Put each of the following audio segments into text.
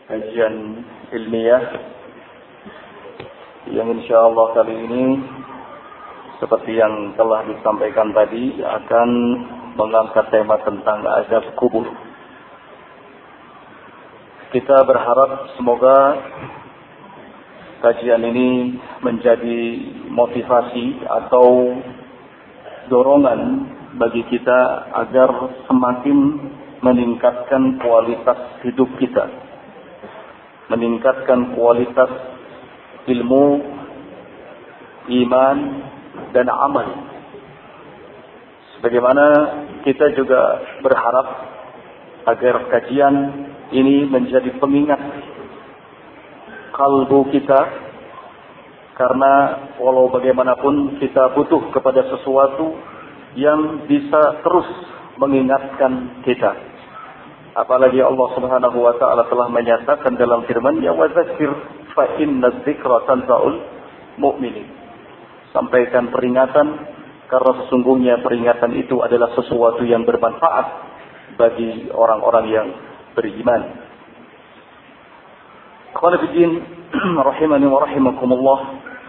kajian ilmiah yang insyaallah kali ini seperti yang telah disampaikan tadi akan mengangkat tema tentang azab kubur. Kita berharap semoga kajian ini menjadi motivasi atau dorongan bagi kita agar semakin meningkatkan kualitas hidup kita, meningkatkan kualitas ilmu, iman, dan amal. Sebagaimana kita juga berharap agar kajian ini menjadi pengingat kalbu kita, karena walau bagaimanapun kita butuh kepada sesuatu yang bisa terus mengingatkan kita. Apalagi Allah Subhanahu wa taala telah menyatakan dalam firman-Nya, "Wa dzakir fa inna dzikra tanfa'ul mu'minin." Sampaikan peringatan karena sesungguhnya peringatan itu adalah sesuatu yang bermanfaat bagi orang-orang yang beriman. Qala bidin rahimani wa rahimakumullah.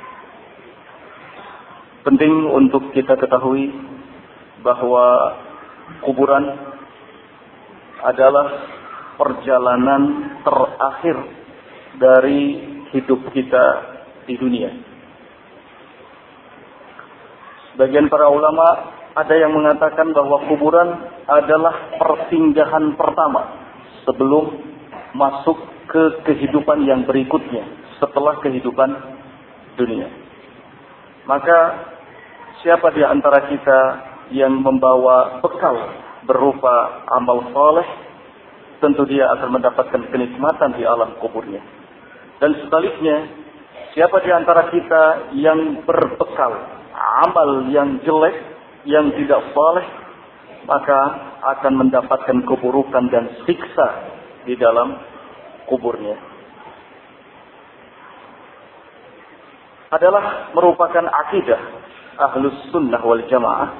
Penting untuk kita ketahui bahwa kuburan adalah perjalanan terakhir dari hidup kita di dunia. Sebagian para ulama ada yang mengatakan bahwa kuburan adalah persinggahan pertama sebelum masuk ke kehidupan yang berikutnya setelah kehidupan dunia. Maka siapa di antara kita yang membawa bekal berupa amal saleh, tentu dia akan mendapatkan kenikmatan di alam kuburnya. Dan sebaliknya, siapa di antara kita yang berbekal amal yang jelek, yang tidak saleh, maka akan mendapatkan keburukan dan siksa di dalam kuburnya. Adalah merupakan akidah Ahlus Sunnah wal Jamaah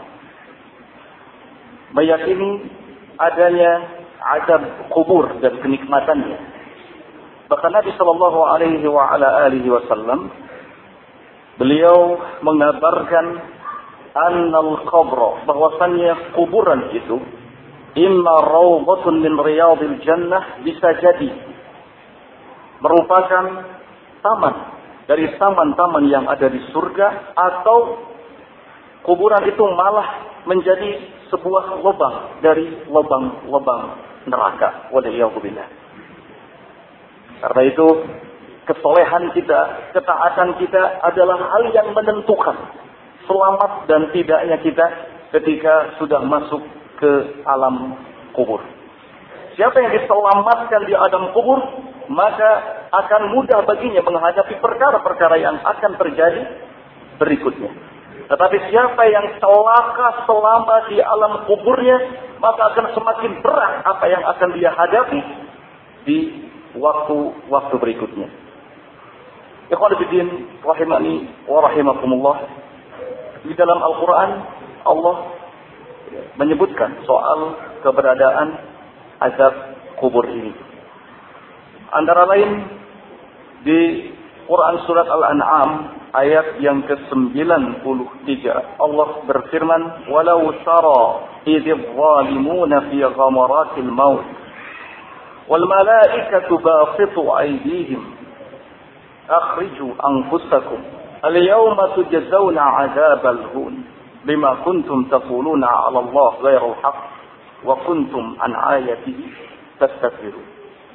meyakini adanya azab kubur dan kenikmatannya. Bahkan Nabi sallallahu alaihi wa ala alihi wasallam beliau mengabarkan annal qabra, bahwasannya kuburan itu imma rawdatun min riyadil jannah, bisa jadi merupakan taman dari taman-taman yang ada di surga, atau kuburan itu malah menjadi sebuah lubang dari lubang-lubang neraka. Waliyahzubillah. Karena itu kesolehan kita, ketaatan kita adalah hal yang menentukan selamat dan tidaknya kita ketika sudah masuk ke alam kubur. Siapa yang diselamatkan di alam kubur, maka akan mudah baginya menghadapi perkara-perkara yang akan terjadi berikutnya. Tetapi siapa yang celaka selama di alam kuburnya, maka akan semakin berat apa yang akan dia hadapi di waktu-waktu berikutnya. Ikhwan fillah rahimani wa rahimakumullah. Di dalam Al-Quran Allah menyebutkan soal keberadaan azab kubur ini. Antara lain di Quran surat Al-An'am ayat yang ke-93 Allah berfirman, "Walau tara idz zalimuna fi ghamaratil maut wal malaikatu basitu aydihim akhriju anfusakum al-yawma tujzauna 'adzabal hun bima kuntum taquluna 'ala Allah ghairal haqq wa kuntum an ayatihi tastakbirun."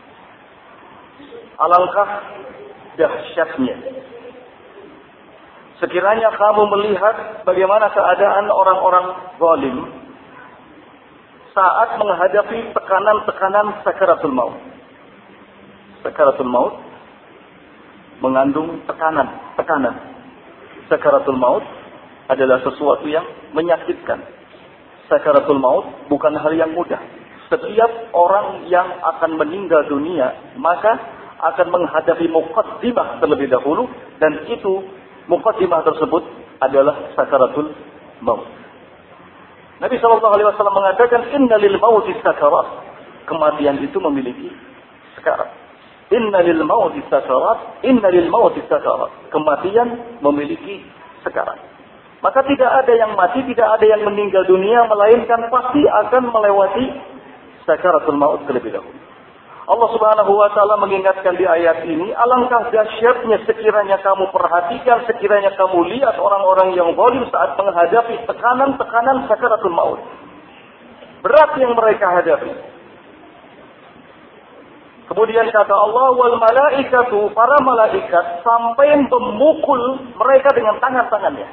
Alangkah dahsyatnya sekiranya kamu melihat bagaimana keadaan orang-orang zalim saat menghadapi tekanan-tekanan sakaratul maut. Sakaratul maut mengandung tekanan. Sakaratul maut adalah sesuatu yang menyakitkan. Sakaratul maut bukan hal yang mudah. Setiap orang yang akan meninggal dunia maka akan menghadapi muqaddimah terlebih dahulu, dan itu muqaddimah tersebut adalah sakaratul maut. Nabi SAW mengatakan, "Inna lil mauti sakarat." Kematian itu memiliki sekarat. Inna lil mauti sakarat, inna lil mauti sakarat. Kematian memiliki sekarat. Maka tidak ada yang mati, tidak ada yang meninggal dunia, melainkan pasti akan melewati sakaratul maut terlebih dahulu. Allah Subhanahu wa taala mengingatkan di ayat ini, alangkah dahsyatnya sekiranya kamu perhatikan, sekiranya kamu lihat orang-orang yang zalim saat menghadapi tekanan-tekanan sakaratul maut. Berat yang mereka hadapi. Kemudian kata Allah, wal malaikatu, para malaikat sampai memukul mereka dengan tangan-tangannya.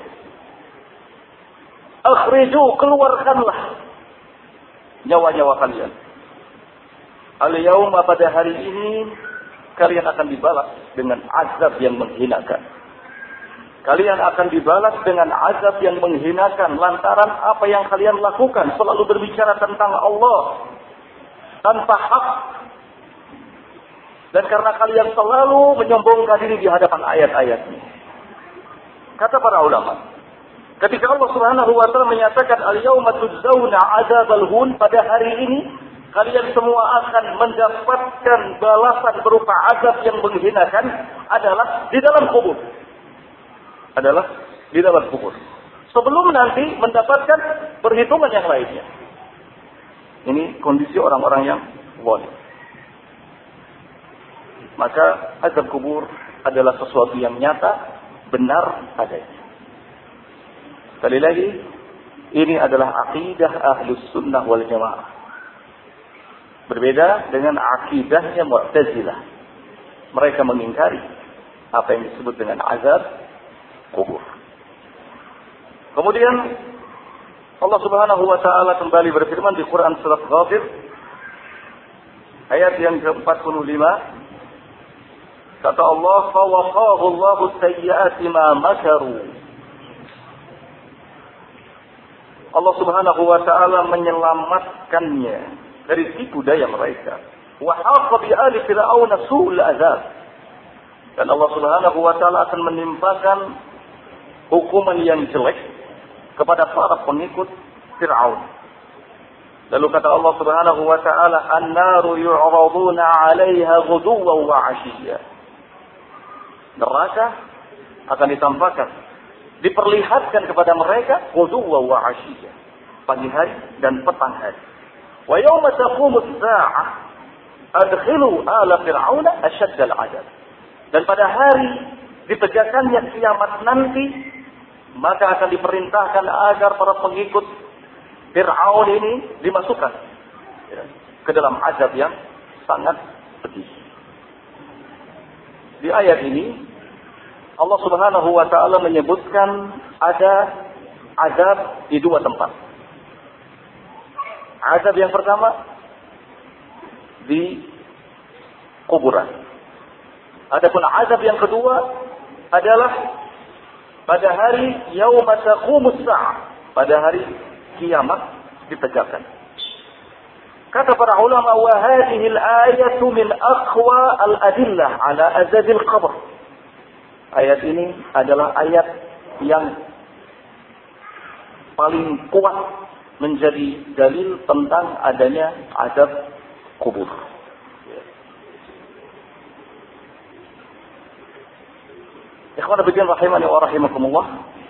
Akhriju, keluarkanlah nyawa-nyawa kalian. Al-yawma, pada hari ini kalian akan dibalas dengan azab yang menghinakan. Kalian akan dibalas dengan azab yang menghinakan lantaran apa yang kalian lakukan, selalu berbicara tentang Allah tanpa hak. Dan karena kalian selalu menyombongkan diri di hadapan ayat-ayatnya. Kata para ulama, ketika Allah Subhanahu wa taala menyatakan al-yauma tujzauna adzabal hun, pada hari ini kalian semua akan mendapatkan balasan berupa azab yang menghinakan, adalah di dalam kubur. Adalah di dalam kubur. Sebelum nanti mendapatkan perhitungan yang lainnya. Ini kondisi orang-orang yang zalim. Maka azab kubur adalah sesuatu yang nyata, benar adanya. Sekali lagi, ini adalah akidah Ahlus Sunnah wal Jamaah. Berbeda dengan akidahnya Mu'tazilah. Mereka mengingkari apa yang disebut dengan azab kubur. Kemudian Allah Subhanahu wa taala kembali berfirman di Quran surat Ghafir ayat yang ke-45. Kata Allah, "Fa waqahu Allahu sayyi'ati ma makaru." Allah Subhanahu wa taala menyelamatkannya dari tipu daya mereka. Wa haqa bi ali fir'aun su'ul azab. Dan Allah Subhanahu wa taala akan menimpakan hukuman yang jelek kepada para pengikut Fir'aun. Lalu kata Allah Subhanahu wa taala, "An-naru yu'raduna 'alaiha ghuduwan wa 'ashiyya." Neraka akan ditampakkan, diperlihatkan kepada mereka ghuduwan wa 'ashiyya, pagi hari dan petang hari. Wa yawma taqumu as-sa'ah adkhilu ala fir'auna ashadda al-'adab. Dan pada hari ditegakkannya kiamat nanti, maka akan diperintahkan agar para pengikut Fir'aun ini dimasukkan ke dalam azab yang sangat pedih. Di ayat ini Allah Subhanahu wa taala menyebutkan ada azab di dua tempat. Azab yang pertama di kuburan. Adapun azab yang kedua adalah pada hari yauma taqumus sa'ah, pada hari kiamat ditegakkan. Kata para ulama, wa hadhihi al-ayatu min aqwa al-adillah ala azabil qabr. Ayat ini adalah ayat yang paling kuat menjadi dalil tentang adanya azab kubur. Ikhwan fillah rahimani wa rahimakumullah.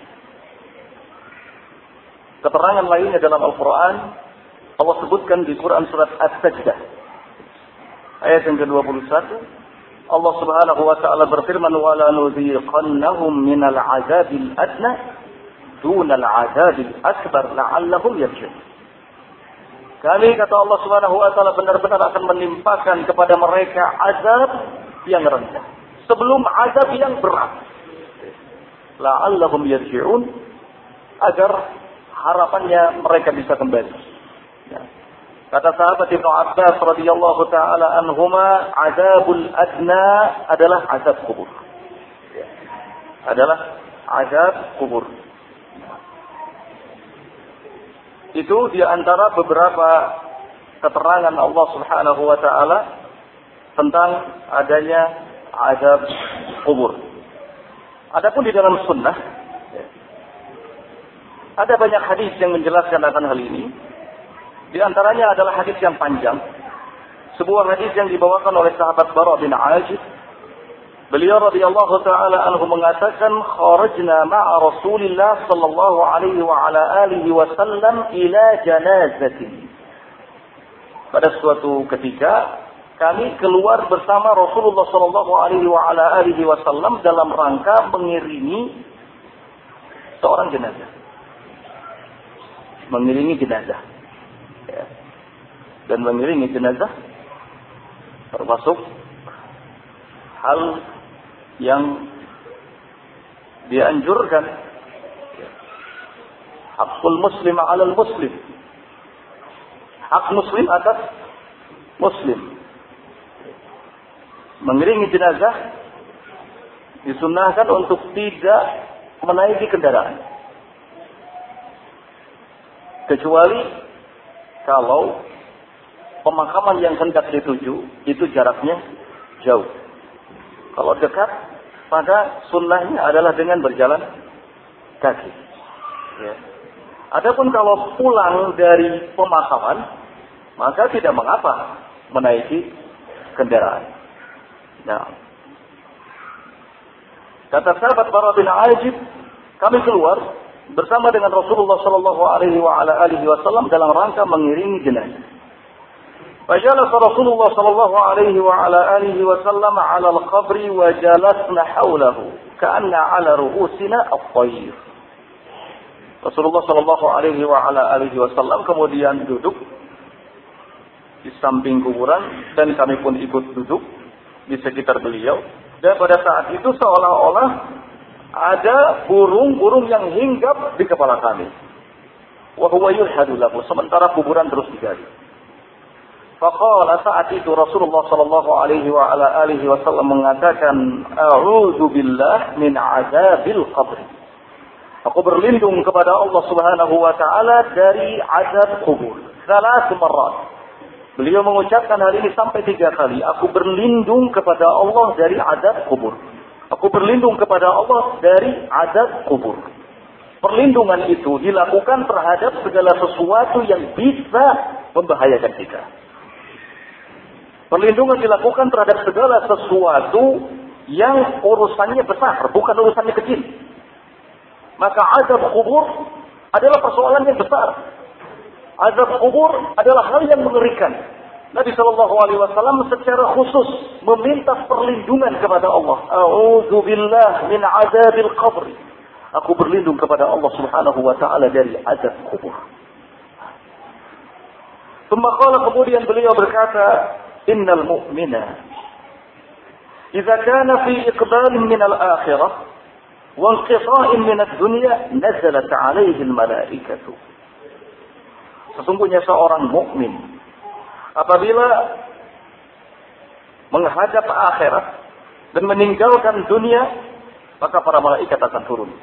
Keterangan lainnya dalam Al-Quran, Allah sebutkan di Quran surat As-Sajdah ayat yang ke-21, Allah Subhanahu wa taala berfirman, "Wa la nuziqannahum minal 'adzabil adna dunal 'adzabil akbar la'allahum yarji'un." Kami, kata Allah Subhanahu wa taala, benar-benar akan menimpakan kepada mereka azab yang rendah sebelum azab yang berat. La'allahum yarji'un, agar harapannya mereka bisa kembali. Ya. Kata sahabat Ibnu Abbas radhiyallahu taala anhuma, azabul adna adalah azab kubur. Ya. Adalah azab kubur. Itu di antara beberapa keterangan Allah Subhanahu wa taala tentang adanya azab kubur. Adapun di dalam sunnah, ada banyak hadis yang menjelaskan akan hal ini. Di antaranya adalah hadis yang panjang sebuah hadis yang dibawakan oleh sahabat Bara bin Azib. Beliau radhiyallahu taala anhu mengatakan, "Kharajna ma'a Rasulillah sallallahu alaihi wa ala alihi wasallam ila janazatin." Pada suatu ketika kami keluar bersama Rasulullah sallallahu alaihi wa ala alihi wasallam dalam rangka mengiringi seorang jenazah. Mengiringi jenazah. Ya. Dan mengiringi jenazah termasuk hal yang dianjurkan. Hakul muslim 'alal muslim. Hak muslim atas muslim. Mengiringi jenazah disunnahkan untuk tidak menaiki kendaraan. Kecuali kalau pemakaman yang hendak dituju itu jaraknya jauh. Kalau dekat, maka sunnahnya adalah dengan berjalan kaki. Ya. Adapun kalau pulang dari pemakaman, maka tidak mengapa menaiki kendaraan. Nah, kata sahabat Bara bin Azib, kami keluar bersama dengan Rasulullah sallallahu alaihi wasallam dalam rangka mengiringi jenazah. فجلس رسول الله صلى الله عليه وعلى آله وسلم على القبر وجلسنا حوله كأن على رؤوسنا الطير. Rasulullah sallallahu alaihi wasallam kemudian duduk di samping kuburan dan kami pun ikut duduk di sekitar beliau. Dan pada saat itu seolah-olah ada burung-burung yang hinggap di kepala kami. Wa huwa yulhadu lahu, sementara kuburan terus digali. Faqala, saat itu Rasulullah sallallahu alaihi wasallam mengatakan, "A'udzu billah min azabil qabr." Aku berlindung kepada Allah Subhanahu wa taala dari azab kubur. 3 marrat. Beliau mengucapkan hal ini sampai 3 kali. Aku berlindung kepada Allah dari azab kubur. Aku berlindung kepada Allah dari azab kubur. Perlindungan itu dilakukan terhadap segala sesuatu yang bisa membahayakan kita. Perlindungan dilakukan terhadap segala sesuatu yang urusannya besar, bukan urusannya kecil. Maka azab kubur adalah persoalan yang besar. Azab kubur adalah hal yang mengerikan. Nabi sallallahu alaihi wasallam secara khusus meminta perlindungan kepada Allah. A'udzu billah min azabil qabr. Aku berlindung kepada Allah Subhanahu wa taala dari azab kubur. Kemudian beliau berkata, Innal mu'mina idza kana fi iqbalin min al-akhirah wa inqita'in min ad-dunya nazalat 'alaihi al-malaikatu. Sesungguhnya seorang mukmin apabila menghadap akhirat dan meninggalkan dunia, maka para malaikat akan turun.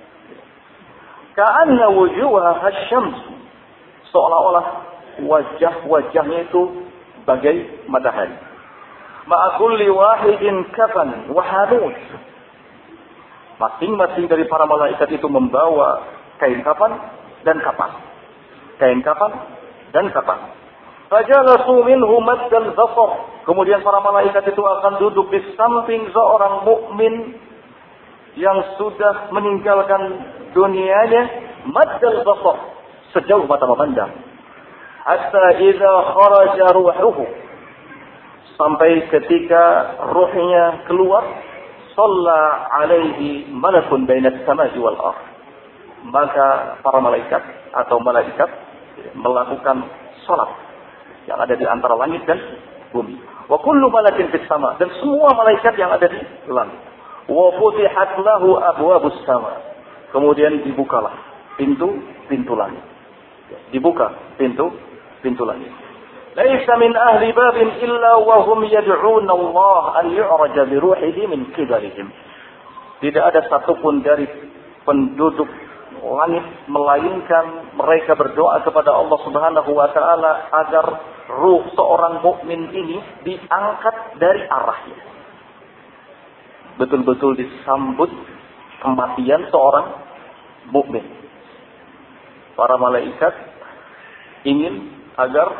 Ka'anna wujuha asy-syams, seolah-olah wajah-wajahnya itu bagai matahari. Ma'a kulli wahidin kafan wa hanut. Masing-masing dari para malaikat itu membawa kain kafan dan kapan. Kain kafan dan kapan. Fajalasu minhu maddal basar. Kemudian para malaikat itu akan duduk di samping seorang mukmin yang sudah meninggalkan dunianya, maddal basar, sejauh mata memandang. Hatta idza kharaja ruhuhu, sampai ketika ruhnya keluar, shalla alaihi malakun bainas samai wal ardh, maka para malaikat atau malaikat melakukan salat yang ada di antara langit dan bumi. Wa kullu malakin fis sama, dan semua malaikat yang ada di langit. Wa futihat lahu abwabus sama, kemudian dibukalah pintu langit. Dibuka pintu langit. Laisa min ahli babin illa wa hum yad'una Allah an yu'raja bi ruhihi min qibalihim. Tidak ada satupun dari penduduk langit melainkan mereka berdoa kepada Allah Subhanahu wa taala agar ruh seorang mukmin ini diangkat dari arahnya. Betul-betul disambut kematian seorang mukmin. Para malaikat ingin agar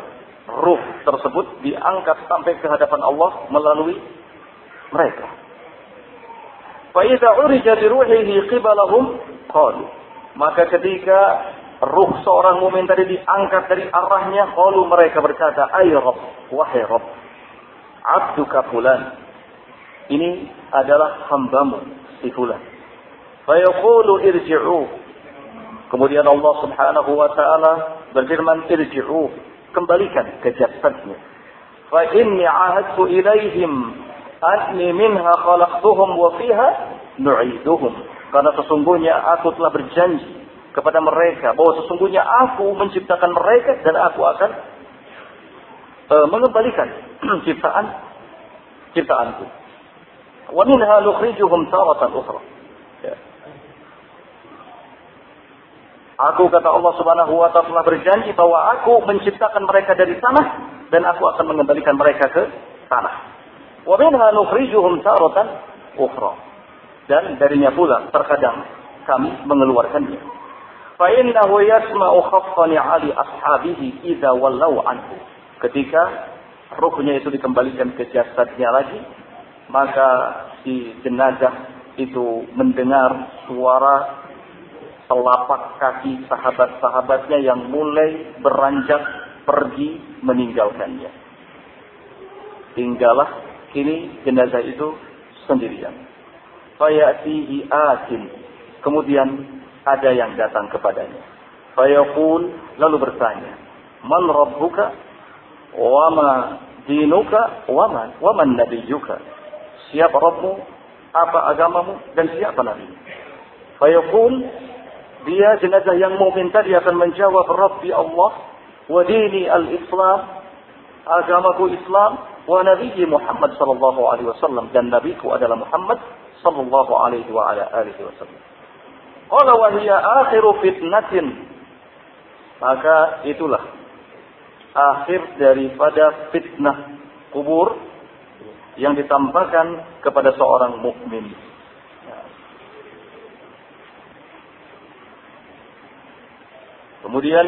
ruh tersebut diangkat sampai ke hadapan Allah melalui mereka. Fa idza urija bi ruhihi qibalahum qalu, maka ketika ruh seorang mukmin tadi diangkat dari arahnya, qalu, mereka berkata, ay Rabb, wahai Rabb, abduka fulan, ini adalah hambamu si fulan. Fa yaqulu irji'u, kemudian Allah Subhanahu wa taala berfirman, irji'u, kembalikan ke jasadnya. Fa inni ahadtu ilaihim anni minha khalaqtuhum wa fiha nu'iduhum, karena sesungguhnya aku telah berjanji kepada mereka bahwa sesungguhnya aku menciptakan mereka dan aku akan mengembalikan ciptaanku. Wa minha nukhrijuhum taratan ukhra. Aku, kata Allah Subhanahu wa taala, telah berjanji bahwa aku menciptakan mereka dari tanah dan aku akan mengembalikan mereka ke tanah. Wa minha nukhrijuhum taratan ukhra. Dan darinya pula terkadang kami mengeluarkannya. Fa innahu yasma'u khaffani 'ali ashabihi idza wallau anhu. Ketika ruhnya itu dikembalikan ke jasadnya lagi, maka si jenazah itu mendengar suara telapak kaki sahabat-sahabatnya yang mulai beranjak pergi meninggalkannya. Tinggallah kini jenazah itu sendirian. Fayatihi atin, kemudian ada yang datang kepadanya. Fayaqul, lalu bertanya, man rabbuka wa ma dinuka wa man nabiyyuka. Siapa Rabbmu, apa agamamu, dan siapa nabimu? Fayaqul, dia jenazah yang mukmin tadi akan menjawab, Rabbi Allah, wa dini al-Islam, agamaku Islam, wa nabiyyi Muhammad sallallahu alaihi wasallam, dan nabiku adalah Muhammad sallallahu alaihi wa ala alihi wasallam. Qala wa hiya akhiru fitnatin, maka itulah akhir daripada fitnah kubur yang ditampakkan kepada seorang mukmin. Kemudian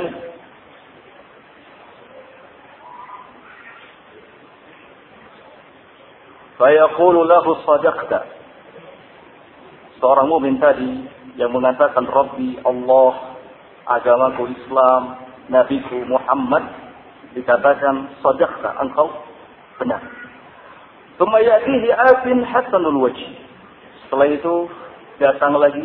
fayaqulu lahu sadaqta, seorang mukmin tadi yang mengatakan Rabbi Allah, agamaku Islam, nabiku Muhammad, dikatakan sadaqta, engkau benar. Tsumma ya'tihi atin hasanul wajh, setelah itu datang lagi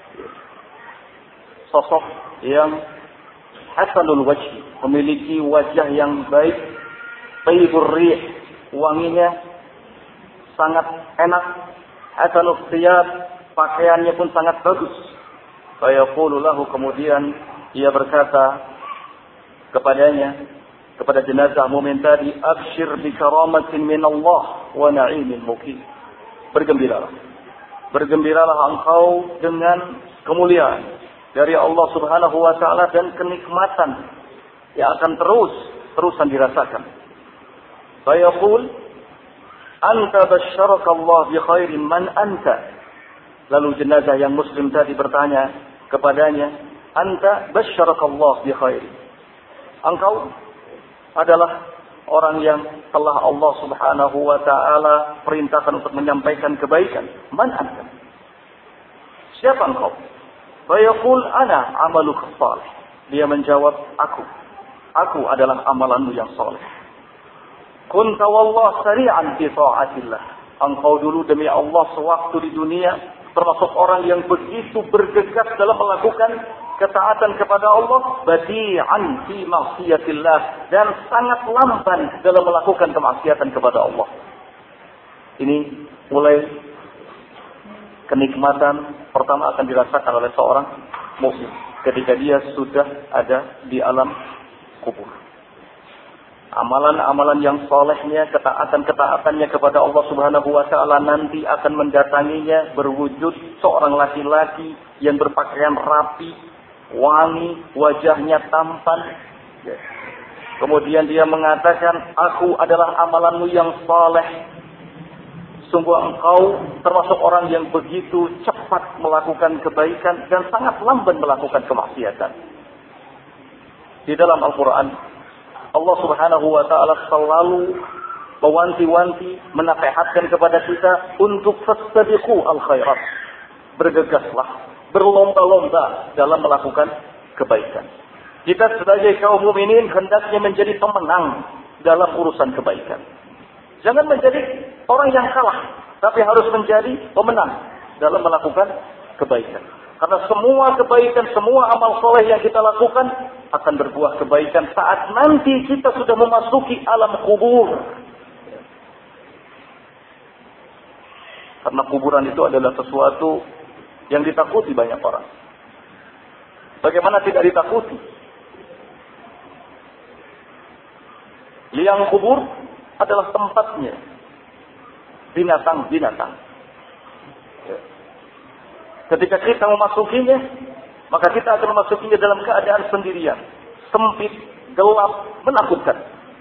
sosok yang hasanul wajh, memiliki wajah yang baik, tayyibur rih, wanginya sangat enak, hasanul thiyab, pakaiannya pun sangat bagus. Fayaqulu lahu, kemudian ia berkata kepadanya, kepada jenazah mukmin tadi, abshir bi karamatin min Allah wa na'imin muqim. Bergembiralah, bergembiralah engkau dengan kemuliaan dari Allah Subhanahu wa taala dan kenikmatan yang akan terusan dirasakan. Fayaqul, anta basyaraka Allah bi khairin, man anta. Lalu jenazah yang muslim tadi bertanya kepadanya, anta basyaraka Allah bi khairin, engkau adalah orang yang telah Allah Subhanahu wa taala perintahkan untuk menyampaikan kebaikan. Man anta, siapa engkau? Fayaqul ana amaluka salih, dia menjawab, aku adalah amalanmu yang saleh. Kunta wallah sari'an fi ta'atillah, engkau dulu demi Allah sewaktu di dunia termasuk orang yang begitu bergegas dalam melakukan ketaatan kepada Allah, badi'an fi ma'siyatillah, dan sangat lamban dalam melakukan kemaksiatan kepada Allah. Ini mulai kenikmatan pertama akan dirasakan oleh seorang mukmin ketika dia sudah ada di alam kubur. Amalan-amalan yang solehnya, ketaatan-ketaatannya kepada Allah Subhanahu wa taala nanti akan mendatanginya berwujud seorang laki-laki yang berpakaian rapi, wangi, wajahnya tampan. Kemudian dia mengatakan, aku adalah amalanmu yang soleh. Sungguh engkau termasuk orang yang begitu cepat melakukan kebaikan dan sangat lamban melakukan kemaksiatan. Di dalam Al-Quran Allah Subhanahu wa taala selalu mewanti-wanti, menasehatkan kepada kita untuk fastabiqu al-khairat. Bergegaslah, berlomba-lomba dalam melakukan kebaikan. Kita sebagai kaum mukminin hendaknya menjadi pemenang dalam urusan kebaikan. Jangan menjadi orang yang kalah, tapi harus menjadi pemenang dalam melakukan kebaikan. Karena semua kebaikan, semua amal soleh yang kita lakukan akan berbuah kebaikan saat nanti kita sudah memasuki alam kubur. Karena kuburan itu adalah sesuatu yang ditakuti banyak orang. Bagaimana tidak ditakuti? Liang kubur adalah tempatnya binatang-binatang. Ketika kita memasukinya, maka kita akan memasukinya dalam keadaan sendirian, sempit, gelap, menakutkan.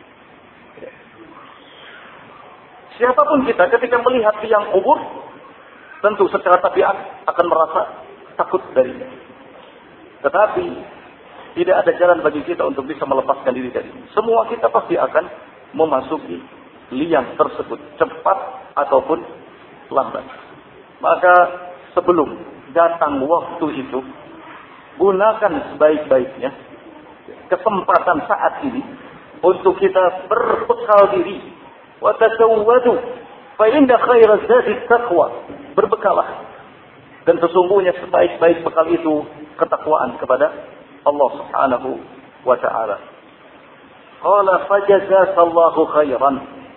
Siapapun kita ketika melihat liang kubur, tentu secara tabiat akan merasa takut darinya. Tetapi tidak ada jalan bagi kita untuk bisa melepaskan diri dari ini. Semua kita pasti akan memasuki liang tersebut, cepat ataupun lambat. Maka sebelum datang waktu itu, gunakan sebaik-baiknya kesempatan saat ini untuk kita berbekal diri. Wa tasawwadu fa inna khairaz zadi taqwa. Berbekalah. Dan sesungguhnya sebaik-baik bekal itu ketakwaan kepada Allah Subhanahu wa taala. Qala fajazakallahu khairan.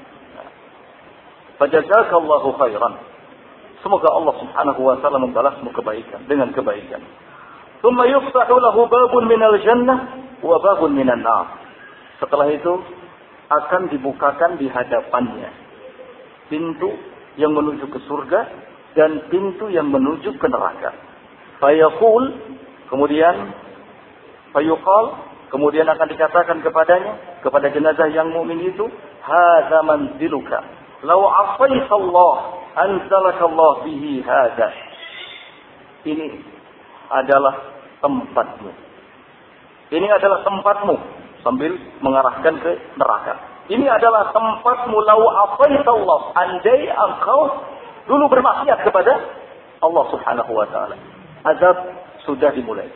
Fajazakallahu khairan. Semoga Allah Subhanahu wa taala membalasmu kebaikan dengan kebaikan. Tsumma yuftahu lahu babun minal jannah wa babun minan nar. Setelah itu akan dibukakan di hadapannya pintu yang menuju ke surga dan pintu yang menuju ke neraka. Fayaqul, kemudian fayuqal, kemudian akan dikatakan kepadanya, kepada jenazah yang mukmin itu, hadza manziluka law asaita Allah anzalaka Allah bihi hadza. Ini adalah tempatmu. Ini adalah tempatmu, sambil mengarahkan ke neraka. Ini adalah tempatmu law asaita Allah, andai engkau dulu bermaksiat kepada Allah Subhanahu wa taala. Azab sudah dimulai.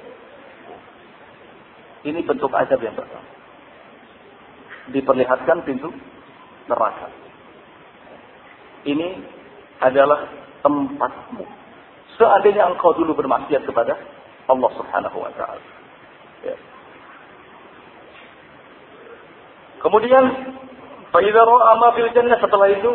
Ini bentuk azab yang pertama. Diperlihatkan pintu neraka. Ini adalah tempatmu. Seandainya engkau dulu bermaksiat kepada Allah Subhanahu wa taala. Ya. Kemudian fa idza ra'a ma fil jannah, setelah itu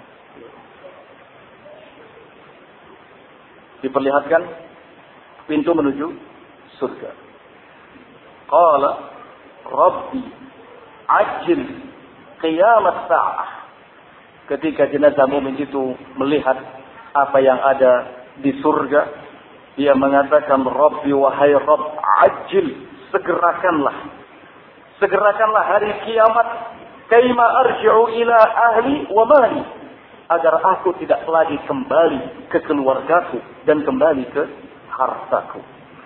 diperlihatkan pintu menuju surga. Qala Rabbi ajil qiyamat sa'ah. Ketika jenazah mukmin itu melihat apa yang ada di surga, dia mengatakan, Rabbi wahai Rabb, ajil, segerakanlah hari kiamat, kaima arji'u ila ahli wa mali, agar aku tidak lagi kembali ke keluargaku dan kembali ke hartaku.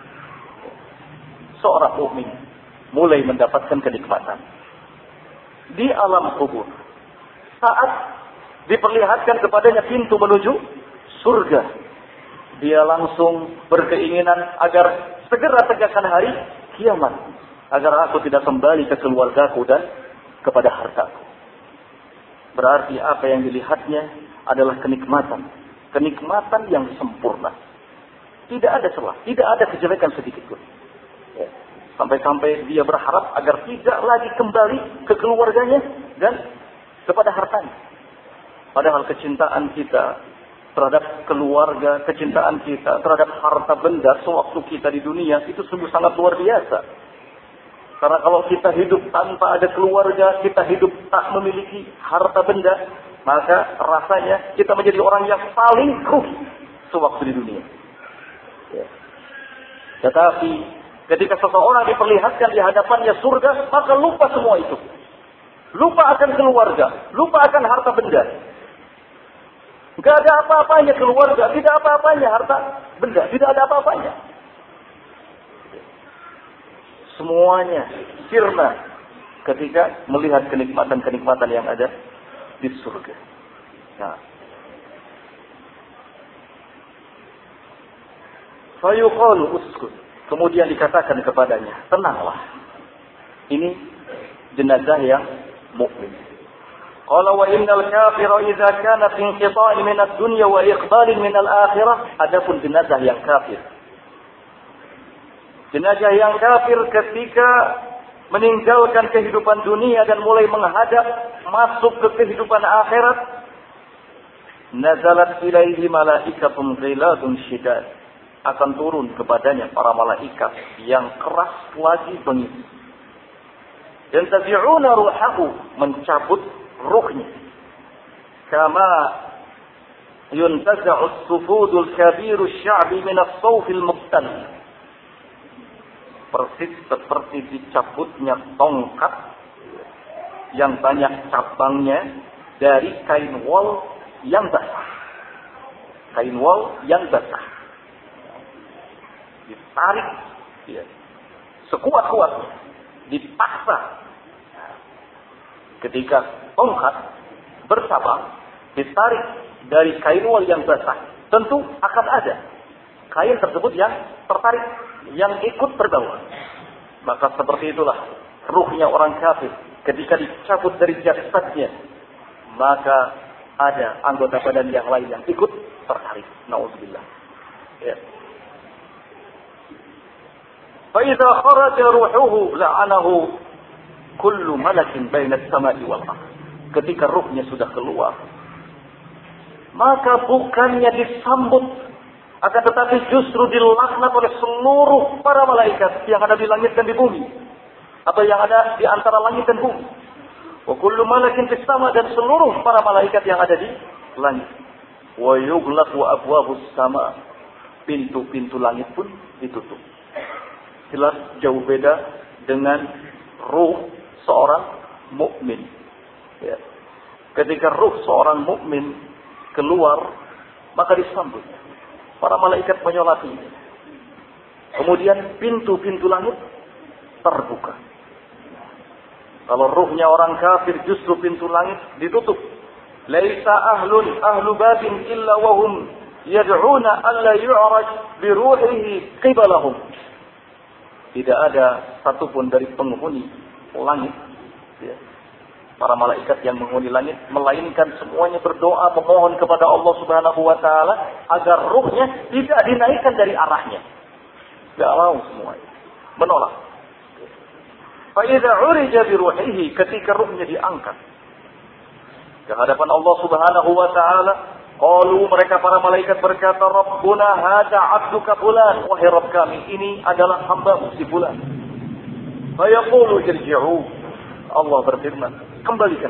Seorang mukmin mulai mendapatkan kenikmatan di alam kubur. Saat diperlihatkan kepadanya pintu menuju surga, dia langsung berkeinginan agar segera tegakkan hari kiamat, agar aku tidak kembali ke keluargaku dan kepada hartaku. Berarti apa yang dilihatnya adalah kenikmatan yang sempurna. Tidak ada celah, tidak ada kejelekan sedikit pun. Ya. Sampai-sampai dia berharap agar tidak lagi kembali ke keluarganya dan kepada hartanya. Padahal kecintaan kita terhadap keluarga, kecintaan kita terhadap harta benda sewaktu kita di dunia itu sungguh sangat luar biasa. Karena kalau kita hidup tanpa ada keluarga, kita hidup tak memiliki harta benda, maka rasanya kita menjadi orang yang paling rugi sewaktu di dunia. Ya. Tetapi ketika seseorang diperlihatkan di hadapannya surga, maka lupa semua itu. Lupa akan keluarga, lupa akan harta benda. Tidak ada apa-apanya keluarga, tidak apa-apanya harta benda, tidak ada apa-apanya. Semuanya sirna, ketika melihat kenikmatan-kenikmatan yang ada di surga. Nah, fayuqalu uskun. Kemudian dikatakan kepadanya, tenanglah. Ini jenazah yang mukmin. Qala wa innal kafira idza kana fi inqita'in min ad-dunya wa iqbalin min al-akhirah. Adapun jenazah yang kafir. Jenazah yang kafir ketika meninggalkan kehidupan dunia dan mulai menghadap masuk ke kehidupan akhirat, nazalat ilaihi malaikatun ghiladun syidad. Akan turun kepadanya para malaikat yang keras lagi bengis. Dan tabi'una ruhahu, mencabut ruhnya. Kama yuntaza'u as-sufudul kabiru sya'bi min as-sawfil muqtal. Persis seperti dicabutnya tongkat yang banyak cabangnya dari kain wol yang basah. Kain wol yang basah. Ditarik, ya, sekuat-kuatnya, dipaksa. Ketika tongkat bercabang, ditarik dari kain wol yang basah, tentu akan ada kain tersebut yang tertarik, yang ikut terbawa. Maka seperti itulah ruhnya orang kafir ketika dicabut dari jasadnya, maka ada anggota badan yang lain yang ikut tertarik. Nauzubillah. Ya. فإذا خرج روحه لعنه كل ملك بين السماء والأرض. Ketika ruhnya sudah keluar, maka bukannya disambut, akan tetapi justru dilaknat oleh seluruh para malaikat yang ada di langit dan di bumi, atau yang ada di antara langit dan bumi. Wa kullu malakin fis sama, dan seluruh para malaikat yang ada di langit. Wa yughlaqu abwabus sama, pintu-pintu langit pun ditutup. Jelas jauh beda dengan ruh seorang mukmin. Ya. Ketika ruh seorang mukmin keluar, maka disambut para malaikat menyolati. Kemudian pintu-pintu langit terbuka. Kalau ruhnya orang kafir, justru pintu langit ditutup. Laisa ahlu babin illa wahum yad'una alla yu'raj bi ruhihi qibalahum. Tidak ada satupun dari penghuni langit, ya, para malaikat yang menghuni langit, melainkan semuanya berdoa memohon kepada Allah Subhanahu wa taala agar ruhnya tidak dinaikkan dari arahnya. Tidak mau semuanya, menolak. Fa idza urija bi ruhihi, ketika ruhnya diangkat ke hadapan Allah Subhanahu wa taala, qalu, mereka para malaikat berkata, Rabbuna hadza 'abduka fulan, wahai Rabb kami, ini adalah hamba si fulan. Fa yaqulu irji'u, Allah berfirman, kembalikan.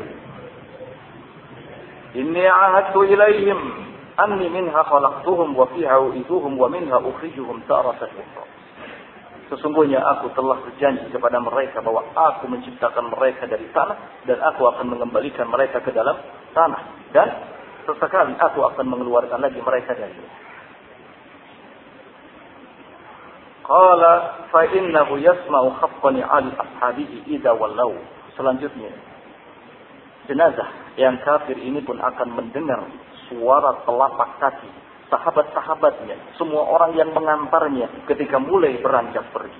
Inni 'ahadtu ilaihim anni minha khalaqtuhum wa fiha u'iduhum wa minha ukhrijuhum taratan ukhra. Sesungguhnya aku telah berjanji kepada mereka bahwa aku menciptakan mereka dari tanah dan aku akan mengembalikan mereka ke dalam tanah, dan sesekali aku akan mengeluarkan lagi mereka dari. Qala fa innahu yasma'u khaffani 'ali ashabihi idza wallau. Selanjutnya, jenazah yang kafir ini pun akan mendengar suara telapak kaki sahabat-sahabatnya, semua orang yang mengantarnya ketika mulai beranjak pergi.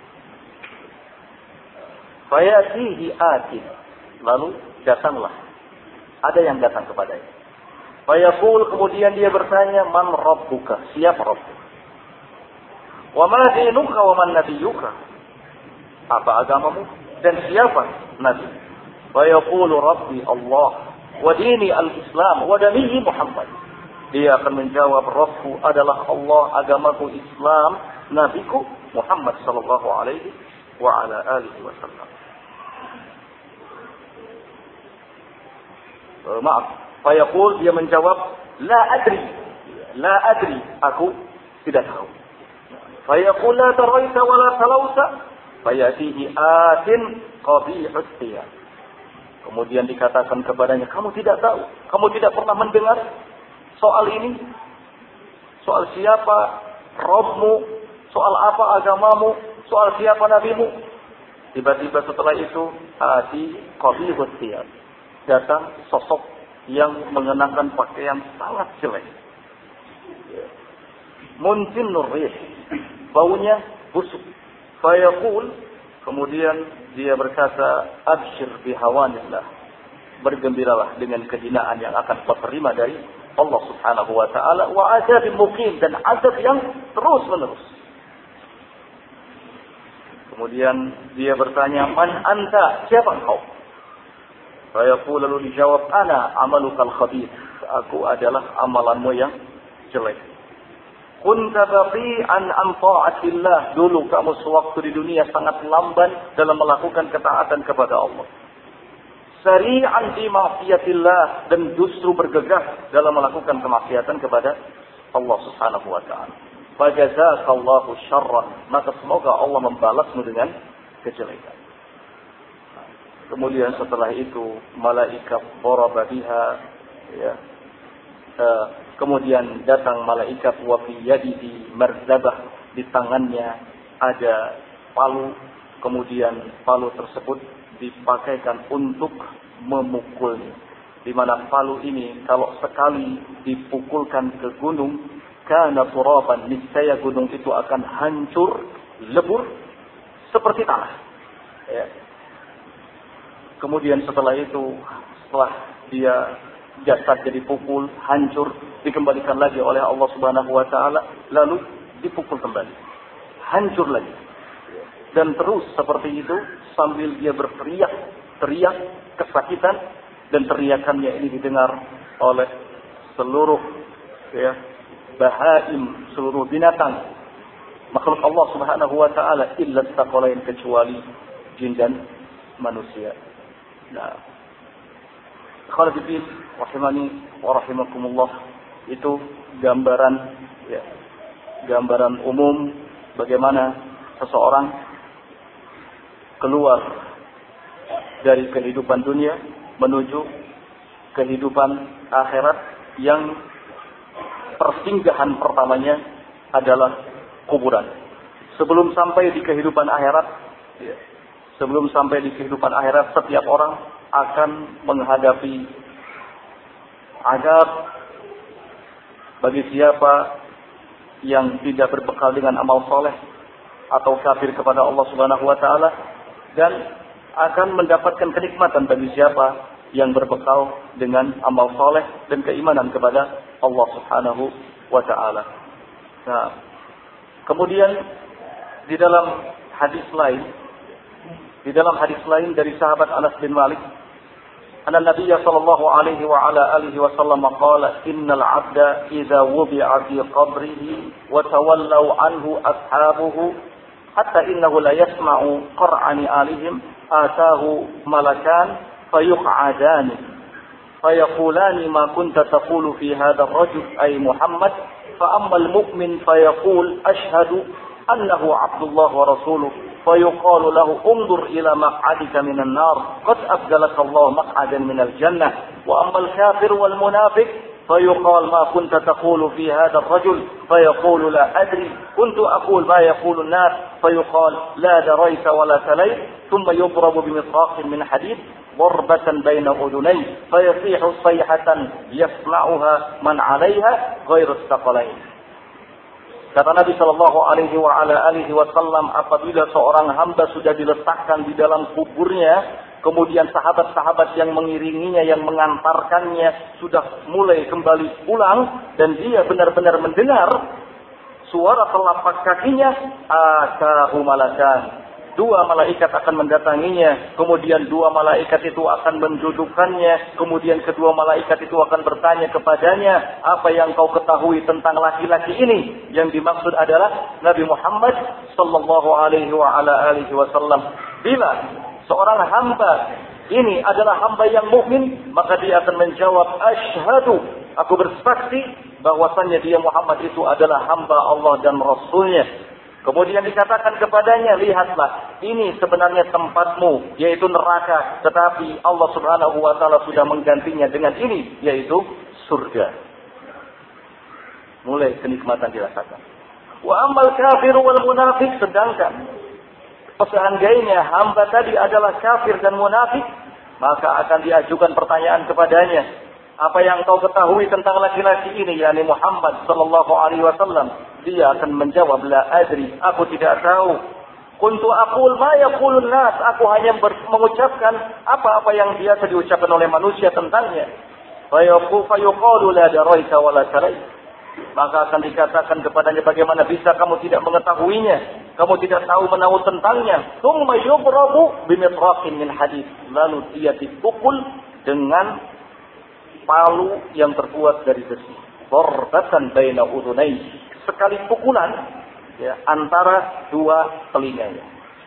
Fayatihi atin, lalu datanglah, ada yang datang kepadanya. Fayaqul, kemudian dia bertanya, man rabbuka, siapa Rabbuka? Wa ma dinuka wa man nabiyuka, apa agamamu dan siapa nabi? Fayaqulu rabbi Allah wa dini al-Islam wa damihi Muhammad. Dia akan menjawab, Rabbku adalah Allah, agamaku Islam, nabiku Muhammad sallallahu alaihi wa ala alihi wasallam. Maaf, fayaqul, dia menjawab, la adri, aku tidak tahu. Fayaqul la taraita wa la talauta, fayatihi atin qabihut thiyab. Kemudian dikatakan kepadanya, kamu tidak tahu, kamu tidak pernah mendengar soal ini, soal siapa Rabbmu, soal apa agamamu, soal siapa nabimu. Tiba-tiba setelah itu ati qabihut thiyab. Datang sosok yang mengenakan pakaian sangat jelek. Muntinur rih, baunya busuk. Fayaqul, kemudian dia berkata, absyir bihawanillah, bergembiralah dengan kehinaan yang akan kau terima dari Allah Subhanahu wa taala, wa azab muqim, dan azab yang terus menerus. Kemudian dia bertanya, man anta, siapa engkau? Fayaqul, lalu dijawab, ana amalukal khabith, aku adalah amalanmu yang jelek. Kunta baqi'an an ta'atillah, dulu kamu sewaktu di dunia sangat lamban dalam melakukan ketaatan kepada Allah. Sari'an fi ma'siyatillah, dan justru bergegas dalam melakukan kemaksiatan kepada Allah Subhanahu wa taala. Fajazakallahu syarran, maka semoga Allah membalasmu dengan kejelekan. Kemudian setelah itu malaikat daraba biha, ya. Kemudian datang malaikat wa fi yadihi marzabah, di tangannya ada palu, kemudian palu tersebut dipakaikan untuk memukulnya. Di mana palu ini kalau sekali dipukulkan ke gunung, kana turaban, niscaya gunung itu akan hancur, lebur seperti tanah. Ya. Kemudian setelah itu, setelah dia jasad jadi pukul, hancur, dikembalikan lagi oleh Allah Subhanahu wa taala, lalu dipukul kembali, hancur lagi. Dan terus seperti itu sambil dia teriak kesakitan, dan teriakannya ini didengar oleh seluruh bahaim, seluruh binatang makhluk Allah Subhanahu wa taala, illa taqalain, kecuali jin dan manusia. Nah, khalifin rahimani wa rahimakumullah, itu gambaran umum bagaimana seseorang keluar dari kehidupan dunia menuju kehidupan akhirat, yang persinggahan pertamanya adalah kuburan. Sebelum sampai di kehidupan akhirat, setiap orang akan menghadapi azab bagi siapa yang tidak berbekal dengan amal soleh atau kafir kepada Allah Subhanahu wa taala, dan akan mendapatkan kenikmatan bagi siapa yang berbekal dengan amal soleh dan keimanan kepada Allah Subhanahu wa taala. Nah, kemudian di dalam hadis lain dari sahabat Anas bin Malik, anna Nabiy sallallahu alaihi wa ala alihi wasallam qala, innal 'abda idza wubi'a fi qabrihi wa tawallaw anhu ashabuhu hatta innahu la yasma'u qur'ani alihim ataahu malakan fayuq'adani fayaqulani ma kunta taqulu fi hadha ar-rajul ay Muhammad, fa amma al-mu'min fayaqul ashhadu annahu 'abdullah wa rasuluhu فيقال له انظر إلى مقعدك من النار قد أبدلك الله مقعدا من الجنة وأما الكافر والمنافق فيقال ما كنت تقول في هذا الرجل فيقول لا أدري كنت أقول ما يقول الناس فيقال لا دريت ولا تليت ثم يضرب بمطراق من حديد ضربة بين أذنيه فيصيح صيحة يسمعها من عليها غير الثقلين. Kata Nabi Shallallahu Alaihi Wasallam, apabila seorang hamba sudah diletakkan di dalam kuburnya, kemudian sahabat-sahabat yang mengiringinya, yang mengantarkannya sudah mulai kembali pulang, dan dia benar-benar mendengar suara telapak kakinya, atahu malakan. Dua malaikat akan mendatanginya, kemudian dua malaikat itu akan mendudukkannya, kemudian kedua malaikat itu akan bertanya kepadanya, apa yang kau ketahui tentang laki-laki ini? Yang dimaksud adalah Nabi Muhammad sallallahu alaihi wasallam. Bila seorang hamba ini adalah hamba yang mukmin, maka dia akan menjawab, asyhadu, aku bersaksi bahwasannya dia Muhammad itu adalah hamba Allah dan Rasulnya. Kemudian dikatakan kepadanya, lihatlah, ini sebenarnya tempatmu, yaitu neraka, tetapi Allah Subhanahu wa taala sudah menggantinya dengan ini, yaitu surga. Mulai kenikmatan dirasakan. Wa ammal kafir wal munafiq, sedangkan seandainya hamba tadi adalah kafir dan munafik, maka akan diajukan pertanyaan kepadanya, apa yang kau ketahui tentang laki-laki ini, yakni Muhammad sallallahu alaihi wasallam? Dia akan menjawab, la adri, aku tidak tahu. Kuntu aqul ma yaqulun nas, aku hanya mengucapkan apa-apa yang biasa diucapkan oleh manusia tentangnya. Fa yuqalu la daraita wa la tarai. Maka akan dikatakan kepadanya, bagaimana bisa kamu tidak mengetahuinya, kamu tidak tahu menahu tentangnya. Tsumma yubrabu bimitraqin min hadid, lalu dia dipukul dengan palu yang terbuat dari besi. Darbatan baina udhunai, sekali pukulan ya, antara dua telinganya.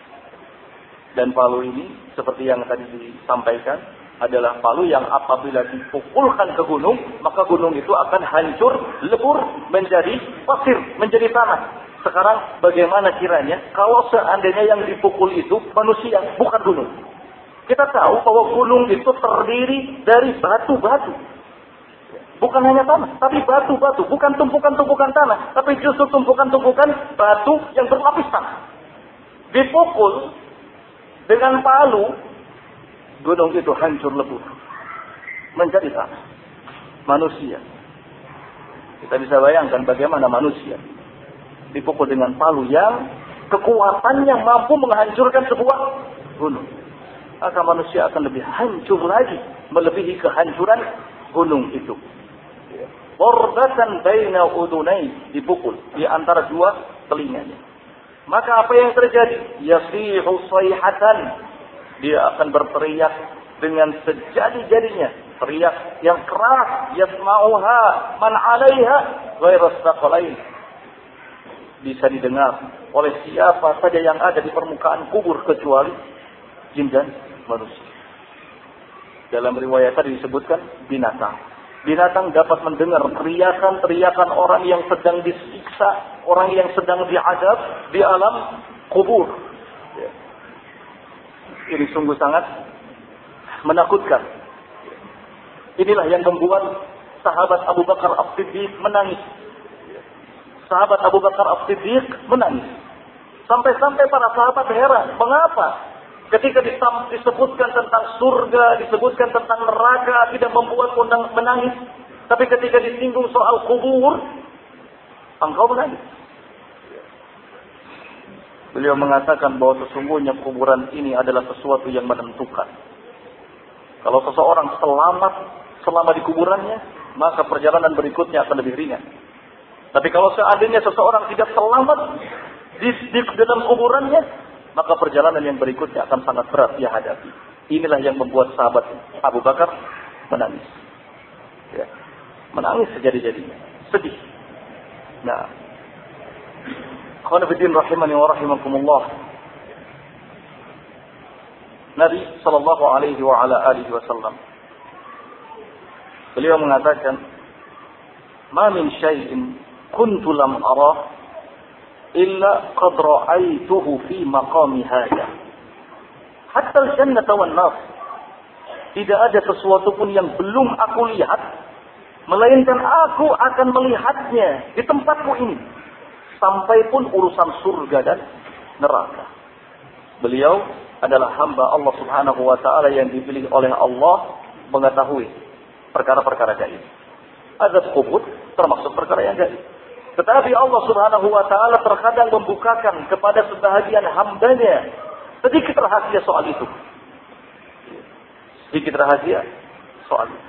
Dan palu ini seperti yang tadi disampaikan adalah palu yang apabila dipukulkan ke gunung, maka gunung itu akan hancur, lebur, menjadi pasir, menjadi tanah. Sekarang bagaimana kiranya kalau seandainya yang dipukul itu manusia, bukan gunung? Kita tahu bahwa gunung itu terdiri dari batu-batu. Bukan hanya tanah, tapi batu-batu. Bukan tumpukan-tumpukan tanah, tapi justru tumpukan-tumpukan batu yang berlapis tanah. Dipukul dengan palu, gunung itu hancur lebur, menjadi tanah. Manusia, kita bisa bayangkan bagaimana manusia dipukul dengan palu yang kekuatannya mampu menghancurkan sebuah gunung. Maka manusia akan lebih hancur lagi, melebihi kehancuran gunung itu. Darbatan baina udunai, dipukul di antara dua telinganya. Maka apa yang terjadi? Yasihu sayhatan, dia akan berteriak dengan sejadi-jadinya, teriak yang keras, yasma'uha man 'alaiha ghairu thaqalain, bisa didengar oleh siapa saja yang ada di permukaan kubur kecuali jin dan manusia. Dalam riwayat tadi disebutkan binatang. Binatang dapat mendengar teriakan-teriakan orang yang sedang disiksa, orang yang sedang diazab di alam kubur. Ini sungguh sangat menakutkan. Inilah yang membuat sahabat Abu Bakar As-Siddiq menangis. Sahabat Abu Bakar As-Siddiq menangis. Sampai-sampai para sahabat heran. Mengapa? Ketika disebutkan tentang surga, disebutkan tentang neraka, tidak membuat menangis. Tapi ketika disinggung soal kubur, engkau menangis. Beliau mengatakan bahwa sesungguhnya kuburan ini adalah sesuatu yang menentukan. Kalau seseorang selamat selama di kuburannya, maka perjalanan berikutnya akan lebih ringan. Tapi kalau seandainya seseorang tidak selamat di dalam kuburannya, maka perjalanan yang berikutnya akan sangat berat dia hadapi. Inilah yang membuat sahabat Abu Bakar menangis. Ya. Menangis sejadi-jadinya. Sedih. Nah, khonafidin rahimani wa rahimakumullah. Nabi sallallahu alaihi wa ala alihi wasallam, beliau mengatakan, "Ma min syai'in kuntu lam arah illa qad ra'aituhu fi maqami hadha. Hatta al-jannata wan nar." Tidak ada sesuatu pun yang belum aku lihat, melainkan aku akan melihatnya di tempatku ini. Sampai pun urusan surga dan neraka. Beliau adalah hamba Allah subhanahu wa ta'ala yang dipilih oleh Allah mengetahui perkara-perkara gaib. Azab kubur termasuk perkara yang gaib. Tetapi Allah subhanahu wa ta'ala terkadang membukakan kepada sebahagian hambanya sedikit rahasia soal itu. Sedikit rahasia soal itu.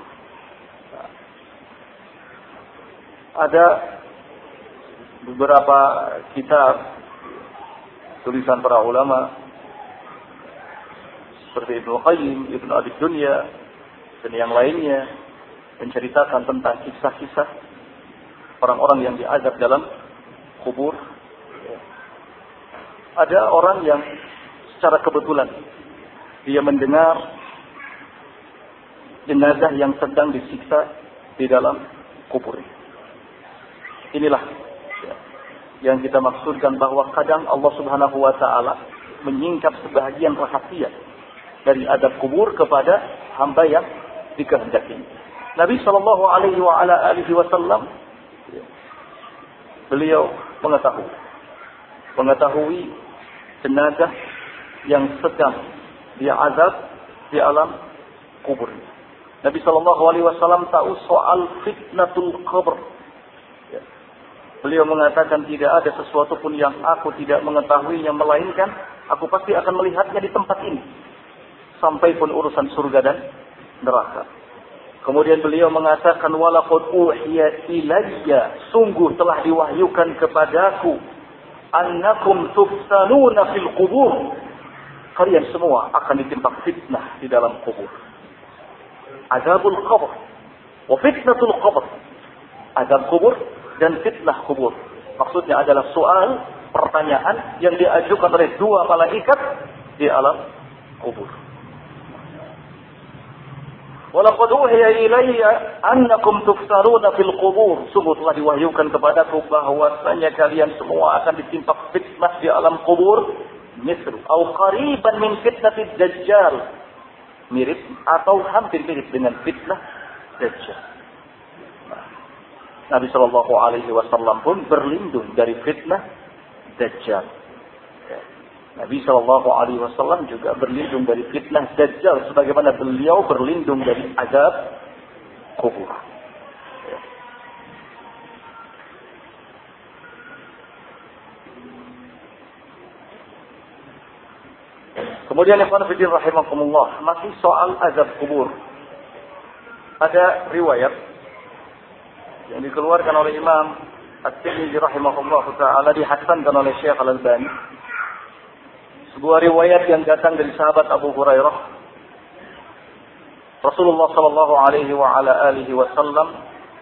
Ada beberapa kitab tulisan para ulama seperti Ibnu Qayyim, Ibnu Abi Dunya dan yang lainnya menceritakan tentang kisah-kisah orang-orang yang diazab dalam kubur. Ada orang yang secara kebetulan dia mendengar jenazah yang sedang disiksa di dalam kubur. Inilah yang kita maksudkan bahwa kadang Allah Subhanahu wa ta'ala menyingkap sebahagian rahasia dari azab kubur kepada hamba yang dikehendaki. Nabi sallallahu alaihi wa ala alihi wasallam, beliau mengetahui jenazah yang sedang dia azab di alam kuburnya. Nabi SAW tahu soal fitnatul qabr. Ya. Beliau mengatakan tidak ada sesuatu pun yang aku tidak mengetahuinya, melainkan aku pasti akan melihatnya di tempat ini. Sampai pun urusan surga dan neraka. Kemudian beliau mengatakan walaqad uhiya ilayya, sungguh telah diwahyukan kepadaku annakum tuftanuna fil qubur, kalian semua akan ditimpa fitnah di dalam kubur. Azabul qabr wa fitnatul qabr, azab kubur dan fitnah kubur. Maksudnya adalah soal pertanyaan yang diajukan oleh dua malaikat di alam kubur. Walaqad uhiya ilayya annakum tuftaruna fil qubur, sungguh telah diwahyukan kepadaku bahwasanya kalian semua akan ditimpa fitnah di alam kubur, misal atau qariban min fitnatid dajjal, mirip atau hampir mirip dengan fitnah dajjal. Nabi sallallahu alaihi wasallam pun berlindung dari fitnah dajjal. Nabi SAW juga berlindung dari fitnah dajjal sebagaimana beliau berlindung dari azab kubur. Kemudian ikhwan fillah rahimakumullah, masih soal azab kubur. Ada riwayat yang dikeluarkan oleh Imam At-Tirmidzi rahimahullah taala, dihasankan oleh Syekh Al-Albani. Sebuah riwayat yang datang dari sahabat Abu Hurairah. Rasulullah sallallahu alaihi wa ala alihi wasallam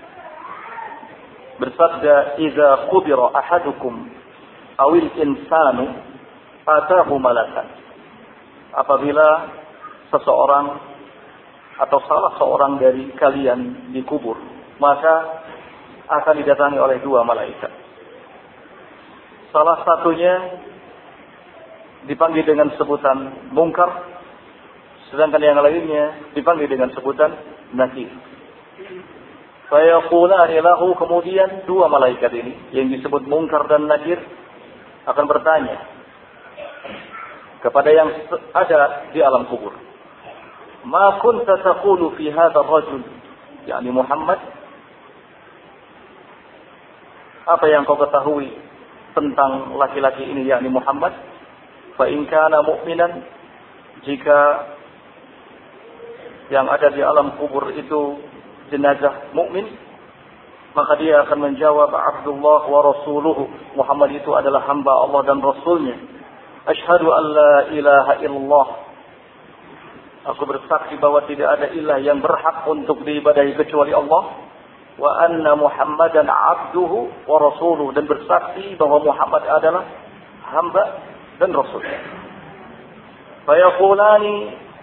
bersabda, "Idza qubira ahadukum awil insanu atahu malakan." Apabila seseorang atau salah seorang dari kalian dikubur, maka akan didatangi oleh dua malaikat. Salah satunya dipanggil dengan sebutan mungkar, sedangkan yang lainnya dipanggil dengan sebutan nakir. Fayaqulani lahu, kemudian dua malaikat ini yang disebut mungkar dan nakir akan bertanya kepada yang ada di alam kubur, ma kunta taqulu fi hadzal rajul, yakni Muhammad, apa yang kau ketahui tentang laki-laki ini, yakni Muhammad? Fa in kana mu'minan, jika yang ada di alam kubur itu jenazah mukmin, maka dia akan menjawab, Abdullah wa rasuluhu, Muhammad itu adalah hamba Allah dan Rasulnya. Asyhadu an la ilaha illallah, aku bersaksi bahwa tidak ada ilah yang berhak untuk diibadahi kecuali Allah. Wa anna Muhammadan abduhu wa rasuluhu, dan bersaksi bahwa Muhammad adalah hamba dan Rasul. Fayaqulani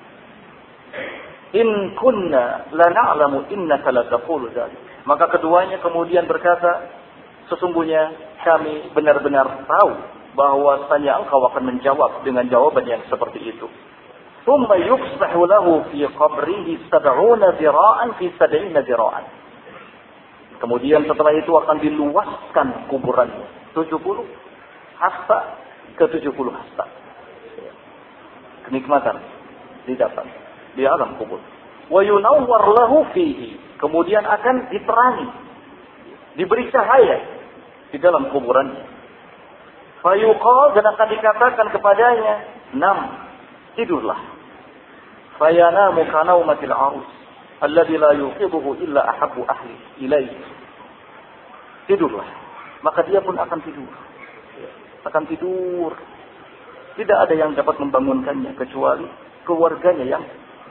in kunna la na'lamu innaka la taqulu dzalik. Maka keduanya kemudian berkata, sesungguhnya kami benar-benar tahu bahwasanya engkau akan menjawab dengan jawaban yang seperti itu. Thumma yufsahu lahu fi qabrihi 70 dhira'an fi 70 dhira'an. Kemudian setelah itu akan diluaskan kuburannya 70 hasta ke 70 hasta. Kenikmatan didapat di alam kubur. Wa yunawwar lahu fihi, kemudian akan diterangi, diberi cahaya di dalam kuburannya. Fayuqal, dan akan dikatakan kepadanya, nam, tidurlah. Fayanamu kanaumatil arus alladhi la yuqiduhu illa ahabbu ahli ilaihi. Tidurlah, maka dia pun akan tidur. Akan tidur. Tidak ada yang dapat membangunkannya kecuali keluarganya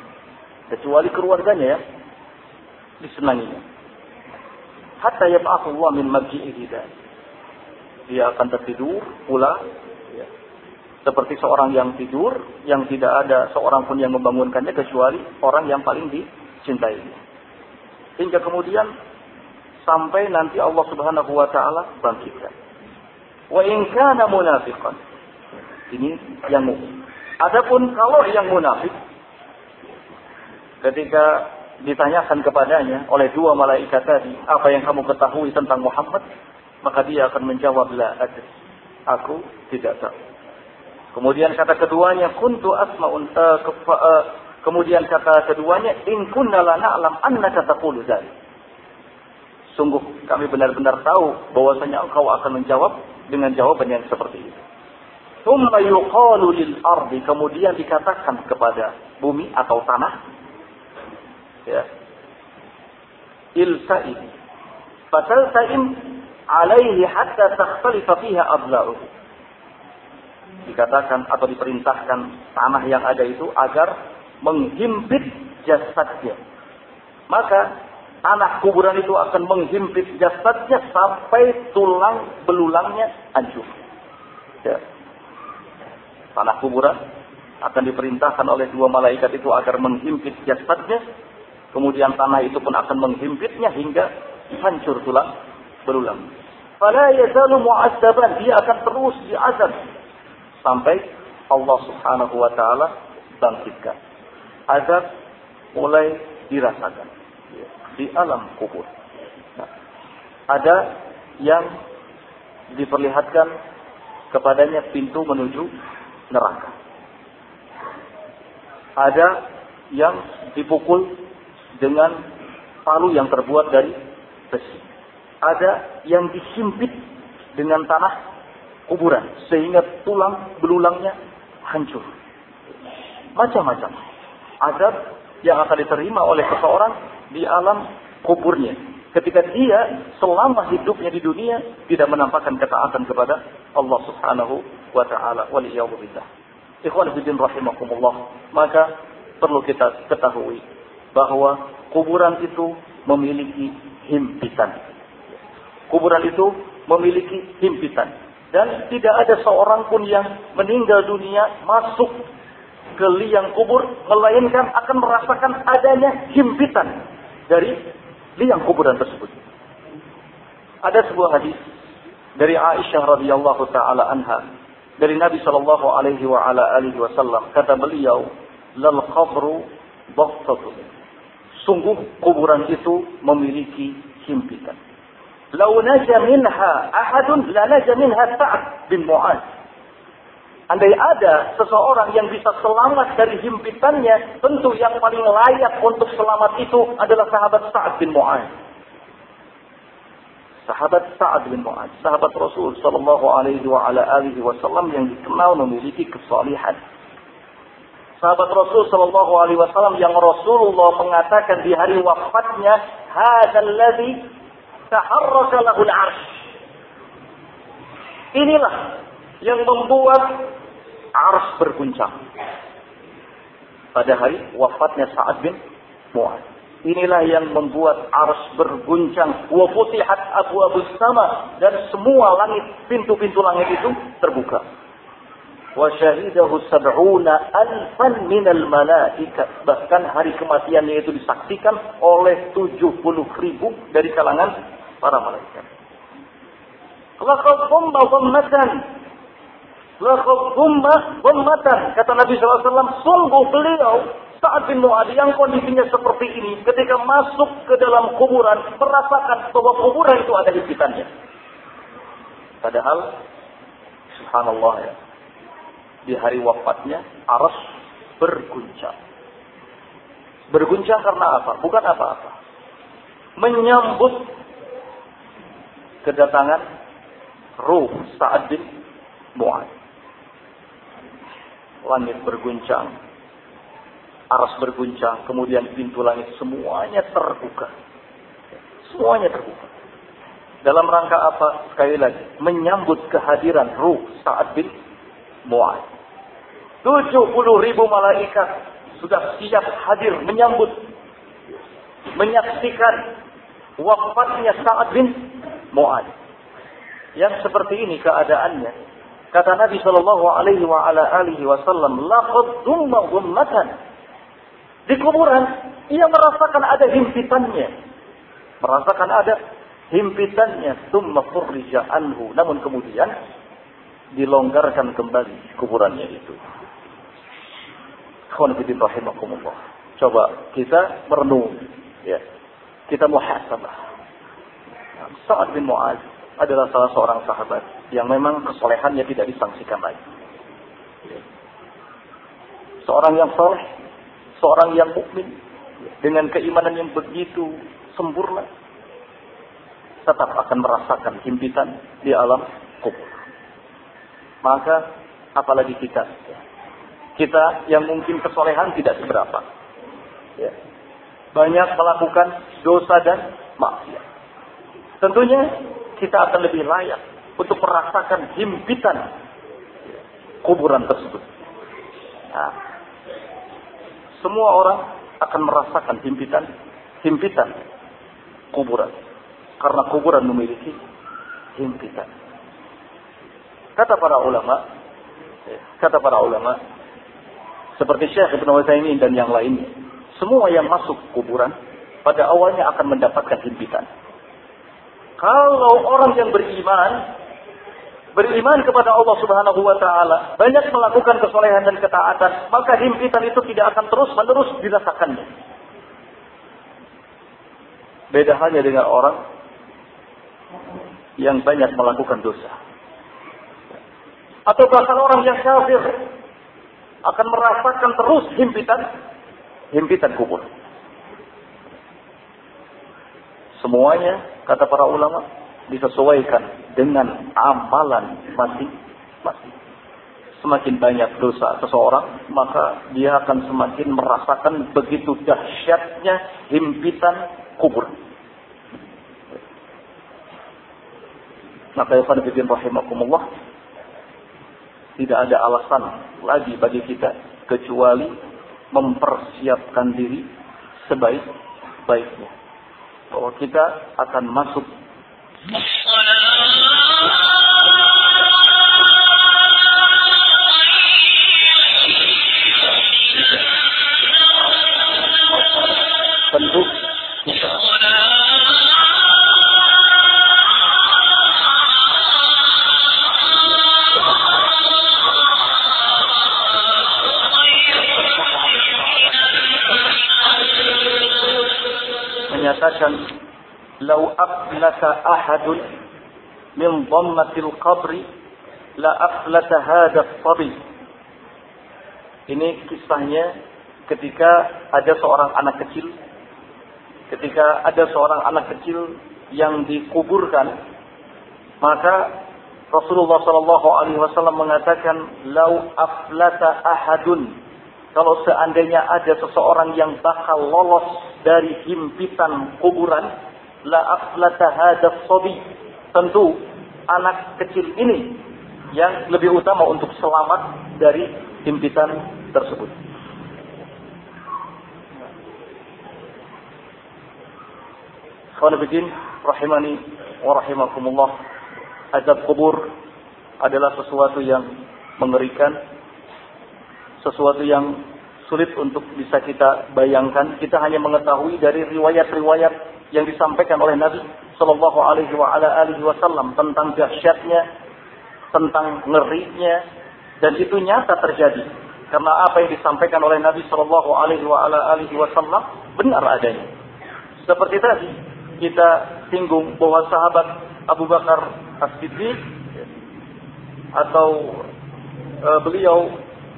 yang disenanginya. Hatta yab'athullah min marji'ihi. Dia akan tertidur pula, ya, seperti seorang yang tidur, yang tidak ada seorang pun yang membangunkannya kecuali orang yang paling dicintainya. Hingga kemudian sampai nanti Allah Subhanahu wa taala bangkitkan. Wa in kana munafiqan, ini yang mukmin. Adapun kalau yang munafik, ketika ditanyakan kepadanya oleh dua malaikat tadi, apa yang kamu ketahui tentang Muhammad, maka dia akan menjawab, la adri, aku tidak tahu. Kemudian kata keduanya, kuntu asma'un kemudian kata keduanya, in kunna la na'lam annaka taqulu dzalik. Sungguh kami benar-benar tahu bahwasanya engkau akan menjawab dengan jawaban yang seperti itu. Tsumma yuqalu lil ardi, kemudian dikatakan kepada bumi atau tanah, ya, ilsa'im fatalsa'im alaihi hatta takhtalifa fiha adla'uhu. Dikatakan atau diperintahkan tanah yang ada itu agar menghimpit jasadnya. Maka tanah kuburan itu akan menghimpit jasadnya sampai tulang belulangnya hancur. Ya. Tanah kuburan akan diperintahkan oleh dua malaikat itu agar menghimpit jasadnya. Kemudian tanah itu pun akan menghimpitnya hingga hancur tulang belulang. Fala yazalu mu'azzaban, dia akan terus diazab sampai Allah Subhanahu wa taala bangkitkan. Azab mulai dirasakan di alam kubur. Nah, ada yang diperlihatkan kepadanya pintu menuju neraka. Ada yang dipukul dengan palu yang terbuat dari besi. Ada yang disimpit dengan tanah kuburan sehingga tulang belulangnya hancur. Macam-macam azab yang akan diterima oleh seseorang di alam kuburnya ketika dia selama hidupnya di dunia tidak menampakkan ketaatan kepada Allah Subhanahu wa taala. Waliyadzubillah. Ikhwan fillah rahimakumullah. Maka perlu kita ketahui bahwa kuburan itu memiliki himpitan. Kuburan itu memiliki himpitan. Dan tidak ada seorang pun yang meninggal dunia masuk ke liang kubur, melainkan akan merasakan adanya himpitan dari liang kuburan tersebut. Ada sebuah hadis dari Aisyah radhiyallahu taala anha dari Nabi sallallahu alaihi wasallam, kata beliau, lal qabru baqtatun. Sungguh kuburan itu memiliki himpitan. Lau naja minha ahadun la naja minha Sa'd bin Mu'adz. Andai ada seseorang yang bisa selamat dari himpitannya, tentu yang paling layak untuk selamat itu adalah sahabat Sa'd bin Mu'adz. Sahabat Sa'd bin Mu'adz, sahabat Rasul sallallahu alaihi wasallam yang dikenal memiliki kesalihan. Sahabat Rasul sallallahu alaihi wasallam yang Rasulullah mengatakan di hari wafatnya, hadzal ladzi taharraka lahul 'arsy. Inilah yang membuat 'arsy berguncang. Pada hari wafatnya Sa'd bin Mu'adz. Inilah yang membuat 'arsy berguncang. Wa futihat abwabus sama, dan semua langit, pintu-pintu langit itu terbuka. Wa syahidahu 70,000 minal malaikah. Bahkan hari kematiannya itu disaksikan oleh 70.000 dari kalangan para malaikat. Laqad dhamma dhammatan. Laqad dhamma dhammatan. Kata Nabi SAW, sungguh beliau Sa'd bin Mu'adz yang kondisinya seperti ini, ketika masuk ke dalam kuburan, merasakan bahwa kuburan itu ada himpitannya. Padahal, subhanallah ya, di hari wafatnya, arsy berguncang. Berguncang karena apa? Bukan apa-apa. Menyambut kedatangan ruh Sa'd bin Mu'adz. Langit berguncang, arsy berguncang, kemudian pintu langit semuanya terbuka. Semuanya terbuka. Dalam rangka apa? Sekali lagi, menyambut kehadiran ruh Sa'd bin Mu'adz. 70.000 malaikat sudah siap hadir menyambut, menyaksikan wafatnya Sa'd bin Mu'adz. Yang seperti ini keadaannya, kata Nabi sallallahu alaihi wasallam, laqad dhumma dhummatan. Di kuburan ia merasakan ada himpitannya. Merasakan ada himpitannya, thumma furrija anhu. Namun kemudian dilonggarkan kembali kuburannya itu. Ikhwan fillah rahimakumullah. Coba kita merenung, ya. Kita muhasabah. Sa'd bin Mu'adz adalah salah seorang sahabat yang memang kesolehannya tidak disangsikan lagi. Seorang yang saleh, seorang yang mukmin dengan keimanan yang begitu sempurna tetap akan merasakan himpitan di alam kubur. Maka apalagi kita yang mungkin kesolehan tidak seberapa, banyak melakukan dosa dan maksiat. Tentunya kita akan lebih layak untuk merasakan himpitan kuburan tersebut. Nah, semua orang akan merasakan himpitan kuburan. Karena kuburan memiliki himpitan. Kata para ulama, seperti Syekh Ibnu Utsaimin dan yang lainnya, semua yang masuk kuburan pada awalnya akan mendapatkan himpitan. Kalau orang yang beriman kepada Allah Subhanahu wa taala, banyak melakukan kesolehan dan ketaatan, maka himpitan itu tidak akan terus-menerus dirasakannya. Beda halnya dengan orang yang banyak melakukan dosa. Atau bahkan orang yang kafir akan merasakan terus himpitan kubur. Semuanya, kata para ulama, disesuaikan dengan amalan masing-masing. Semakin banyak dosa seseorang, maka dia akan semakin merasakan begitu dahsyatnya himpitan kubur. Maka ikhwan fillah rahimakumullah, tidak ada alasan lagi bagi kita kecuali mempersiapkan diri sebaik-baiknya, bahwa kita akan masuk tentu kita menyatakan lau aflata ahadun min dhammatil qabri la aflata hadha as-sabi. Ini kisahnya ketika ada seorang anak kecil yang dikuburkan, maka Rasulullah sallallahu alaihi wasallam mengatakan lau aflata ahadun, kalau seandainya ada seseorang yang bakal lolos dari himpitan kuburan, la aflata hadha as-sabi, tentu anak kecil ini yang lebih utama untuk selamat dari himpitan tersebut. Khawanifiddin rahimani wa rahimakumullah, azab kubur adalah sesuatu yang mengerikan, sesuatu yang sulit untuk bisa kita bayangkan. Kita hanya mengetahui dari riwayat-riwayat yang disampaikan oleh Nabi sallallahu alaihi wasallam tentang dahsyatnya, tentang ngerinya, dan itu nyata terjadi. Karena apa yang disampaikan oleh Nabi sallallahu alaihi wasallam benar adanya. Seperti tadi kita singgung bahwa sahabat Abu Bakar As-Siddiq atau beliau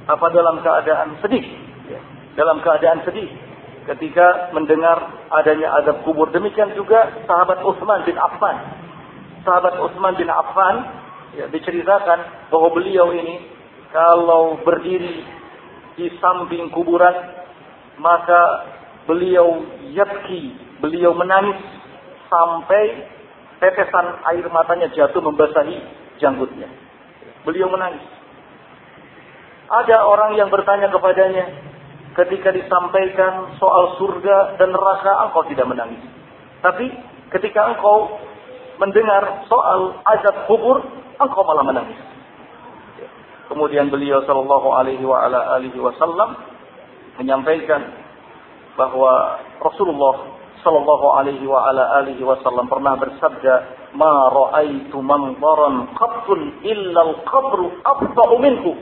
dalam keadaan sedih ketika mendengar adanya azab kubur. Demikian juga sahabat Utsman bin Affan. Sahabat Utsman bin Affan diceritakan bahwa beliau ini kalau berdiri di samping kuburan, maka beliau menangis sampai tetesan air matanya jatuh membasahi janggutnya. Beliau menangis. Ada orang yang bertanya kepadanya, ketika disampaikan soal surga dan neraka, engkau tidak menangis. Tapi ketika engkau mendengar soal azab kubur, engkau malah menangis. Kemudian beliau sallallahu alaihi wasallam menyampaikan bahwa Rasulullah sallallahu alaihi wasallam pernah bersabda, "Ma ra'aitu manzaran qattun illa al-qabru afda'u minhu."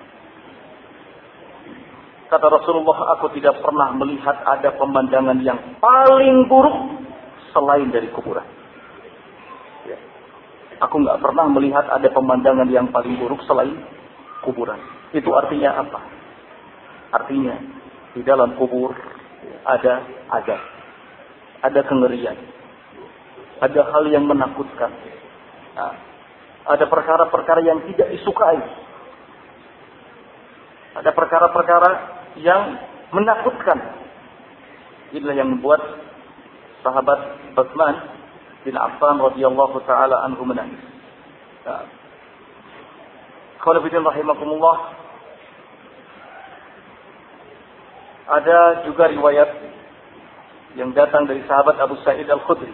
Kata Rasulullah, aku tidak pernah melihat ada pemandangan yang paling buruk selain dari kuburan. Aku nggak pernah melihat ada pemandangan yang paling buruk selain kuburan. Itu artinya apa? Artinya di dalam kubur ada azab, ada kengerian, ada hal yang menakutkan, ada perkara-perkara yang tidak disukai, ada perkara-perkara yang menakutkan. Inilah yang membuat sahabat Utsman bin Affan radhiyallahu taala anhu menangis. Khawlafidin rahimakumullah. Ada juga riwayat yang datang dari sahabat Abu Sa'id Al-Khudri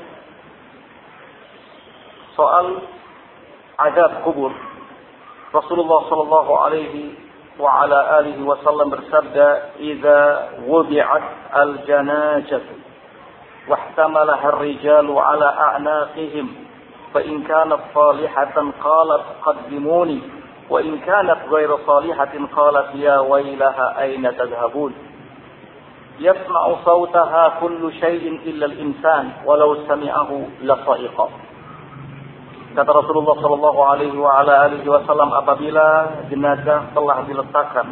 soal azab kubur. Rasulullah sallallahu alaihi wa ala alihi wasallam bersabda, "Idza wudi'at al-janazah واحتملها الرجال على أعناقهم فإن كانت صالحة قالت قدموني وإن كانت غير صالحة قالت يا ويلها أين تذهبون يسمع صوتها كل شيء إلا الإنسان ولو سمعه لصائق." Kata Rasulullah sallallahu alaihi wa ala alihi wasallam, apabila jenazah telah diletakkan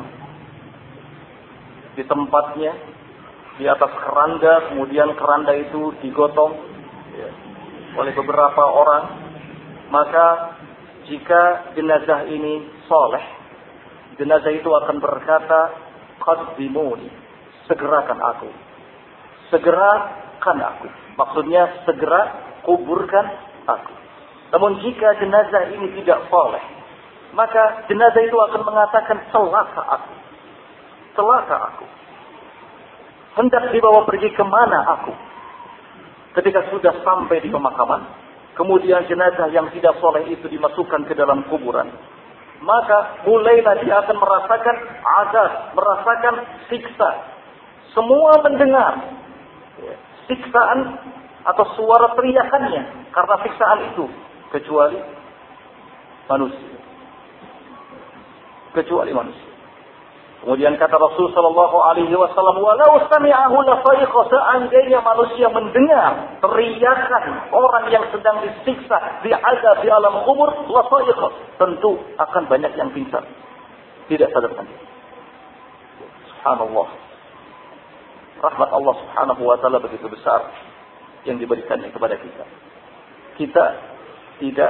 di tempatnya di atas keranda, kemudian keranda itu digotong oleh beberapa orang, maka jika jenazah ini soleh, jenazah itu akan berkata, "Qaddimuni," segerakan aku, segerakan aku. Maksudnya segera kuburkan aku. Namun jika jenazah ini tidak soleh, maka jenazah itu akan mengatakan, "Celaka aku, celaka aku. Hendak dibawa pergi kemana aku?" Ketika sudah sampai di pemakaman, kemudian jenazah yang tidak soleh itu dimasukkan ke dalam kuburan, maka mulailah dia akan merasakan azab, merasakan siksa. Semua mendengar siksaan atau suara teriakannya karena siksaan itu, kecuali manusia. Kecuali manusia. Kemudian kata Rasul sallallahu alaihi wasallam, "Walau sami'ahu la sa'iqa," seandainya manusia mendengar teriakan orang yang sedang disiksa, diazab di alam kubur, la sa'iqa, tentu akan banyak yang pingsan, tidak sadarkan diri. Subhanallah. Rahmat Allah Subhanahu wa taala begitu besar yang diberikannya kepada kita. Kita tidak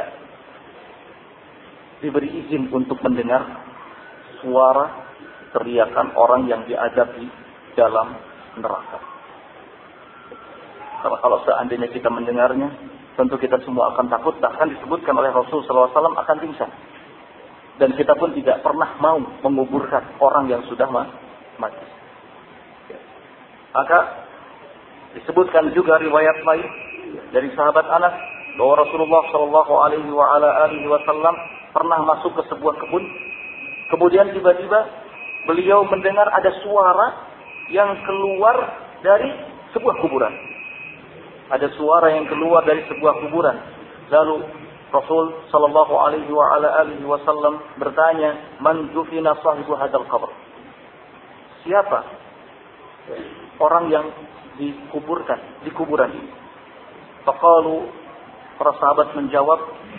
diberi izin untuk mendengar suara teriakan orang yang diazab di dalam neraka. Karena kalau seandainya kita mendengarnya, tentu kita semua akan takut. Bahkan disebutkan oleh Rasul SAW akan pingsan. Dan kita pun tidak pernah mau menguburkan orang yang sudah mati. Maka disebutkan juga riwayat lain dari sahabat Anas bahwa Rasulullah SAW pernah masuk ke sebuah kebun. Kemudian tiba-tiba beliau mendengar ada suara yang keluar dari sebuah kuburan. Ada suara yang keluar dari sebuah kuburan. Lalu Rasul sallallahu alaihi wasallam bertanya, "Man dufina sahibu hadzal qabr?" Siapa orang yang dikuburkan di kuburan ini? Faqalu, para sahabat menjawab,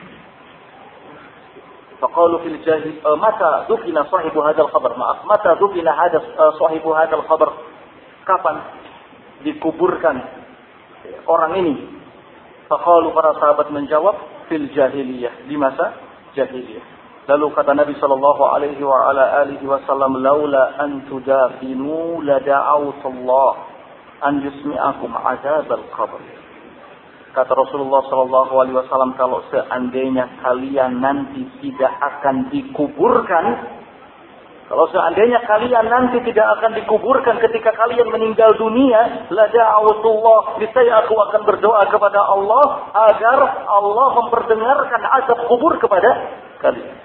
faqalu fil jahil, mata dufina sahibu hadzal qabr? Maaf, mata dufina sahibu hadzal qabr? Kapan dikuburkan orang ini? Faqalu, para sahabat menjawab, fil jahiliyah, di masa jahiliyah. Lalu kata Nabi sallallahu alaihi wasallam, "Laula an tudafinu la da'awtullah an yusmi'akum azabal qabr." Kata Rasulullah sallallahu alaihi wasallam, kalau seandainya kalian nanti tidak akan dikuburkan, kalau seandainya kalian nanti tidak akan dikuburkan ketika kalian meninggal dunia, la da'awtullah, niscaya aku akan berdoa kepada Allah agar Allah memperdengarkan azab kubur kepada kalian.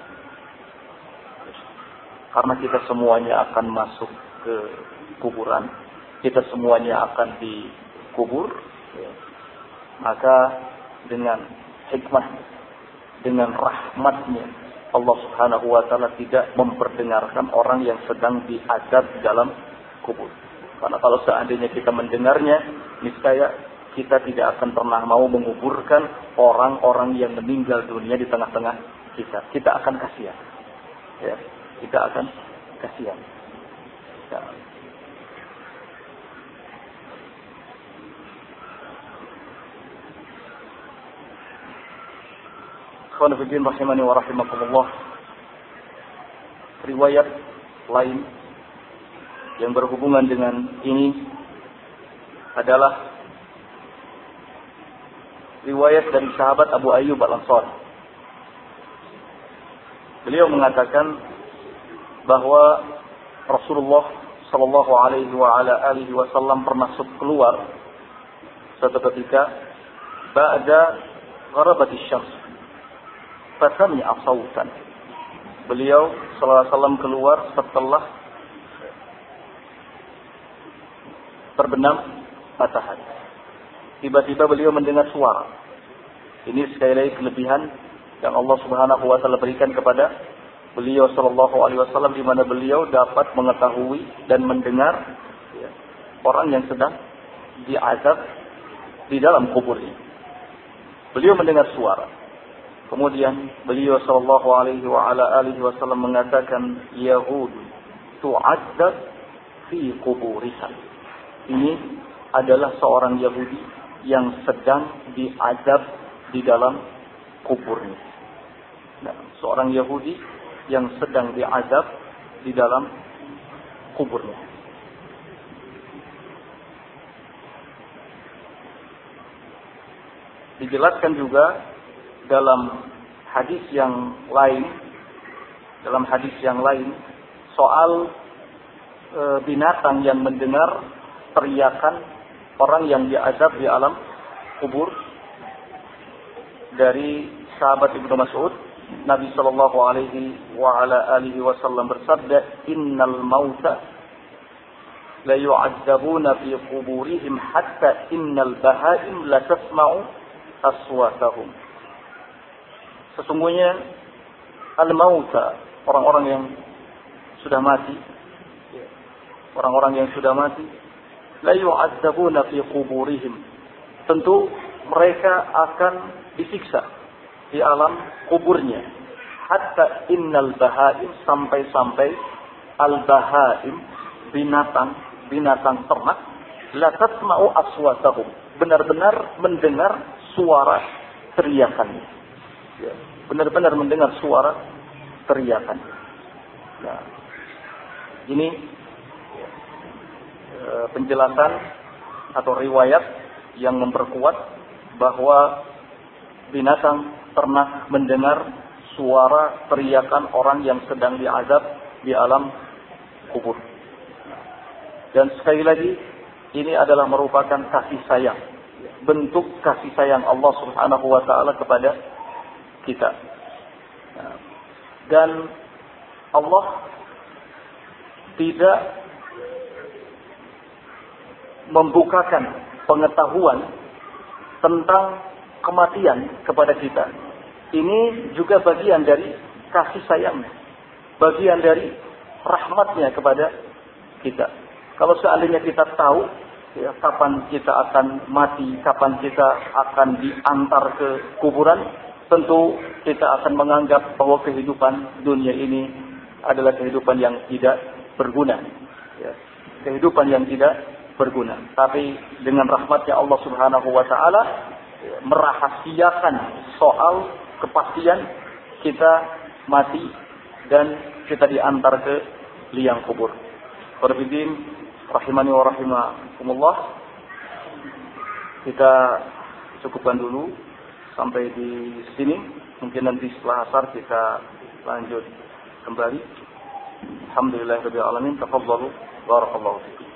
Karena kita semuanya akan masuk ke kuburan, kita semuanya akan dikubur, maka dengan hikmah, dengan rahmatnya, Allah Subhanahu wa taala tidak memperdengarkan orang yang sedang diazab dalam kubur. Karena kalau seandainya kita mendengarnya, niscaya kita tidak akan pernah mau menguburkan orang-orang yang meninggal dunia di tengah-tengah kita. Kita akan kasihan. Ya, kita akan kasihan. Ya. Ikhwan fillah rahimani wa rahimakumullah. Riwayat lain yang berhubungan dengan ini adalah riwayat dari sahabat Abu Ayyub Al-Ansari. Beliau mengatakan bahwa Rasulullah sallallahu alaihi wa ala alihi wasallam pernah keluar suatu ketika ba'da gharabatis syams fasami'a sautan. Beliau sallallahu alaihi wasallam keluar setelah terbenam matahari. Tiba-tiba beliau mendengar suara. Ini sekali lagi kelebihan yang Allah Subhanahu wa taala berikan kepada beliau sallallahu alaihi wasallam, di mana beliau dapat mengetahui dan mendengar orang yang sedang diazab di dalam kuburnya. Beliau mendengar suara. Kemudian beliau sallallahu alaihi wa ala alihi wasallam mengatakan, Yahud tu'adzab fi kuburiha. Ini adalah seorang Yahudi yang sedang diazab di dalam kuburnya. Nah, seorang Yahudi yang sedang diazab di dalam kuburnya. Dijelaskan juga dalam hadis yang lain, soal binatang yang mendengar teriakan orang yang diazab di alam kubur. Dari sahabat Ibnu Mas'ud, Nabi sallallahu alaihi wa ala alihi wasallam bersabda, "Innal mauta la yu'adzabuna fi quburihim hatta innal bahaim la tasma'u aswatahum." Sesungguhnya al-mauta, orang-orang yang sudah mati, la yu'adzabuna fi quburihim. Tentu mereka akan disiksa di alam kuburnya. Hatta innal bahaim, sampai-sampai al-bahaim, binatang ternak, la tasma'u aswatahum, benar-benar mendengar suara teriakannya. Ya, benar-benar mendengar suara teriakannya. Nah, ini penjelasan atau riwayat yang memperkuat bahwa binatang ternak mendengar suara teriakan orang yang sedang diazab di alam kubur. Dan sekali lagi, ini adalah merupakan kasih sayang, bentuk kasih sayang Allah Subhanahu wa taala kepada kita. Dan Allah tidak membukakan pengetahuan tentang kematian kepada kita. Ini juga bagian dari kasih sayangnya, bagian dari rahmatnya kepada kita. Kalau seandainya kita tahu kapan kita akan mati, kapan kita akan diantar ke kuburan, tentu kita akan menganggap bahwa kehidupan dunia ini adalah kehidupan yang tidak berguna. Kehidupan yang tidak berguna. Tapi dengan rahmatnya Allah Subhanahu wa taala merahasiakan soal kepastian kita mati dan kita diantar ke liang kubur. Berbidin rahimani wa rahimakumullah. Kita cukupkan dulu sampai di sini. Mungkin nanti setelah asar kita lanjut kembali. Alhamdulillahirabbil alamin. Tafadhalu barakallahu fikum.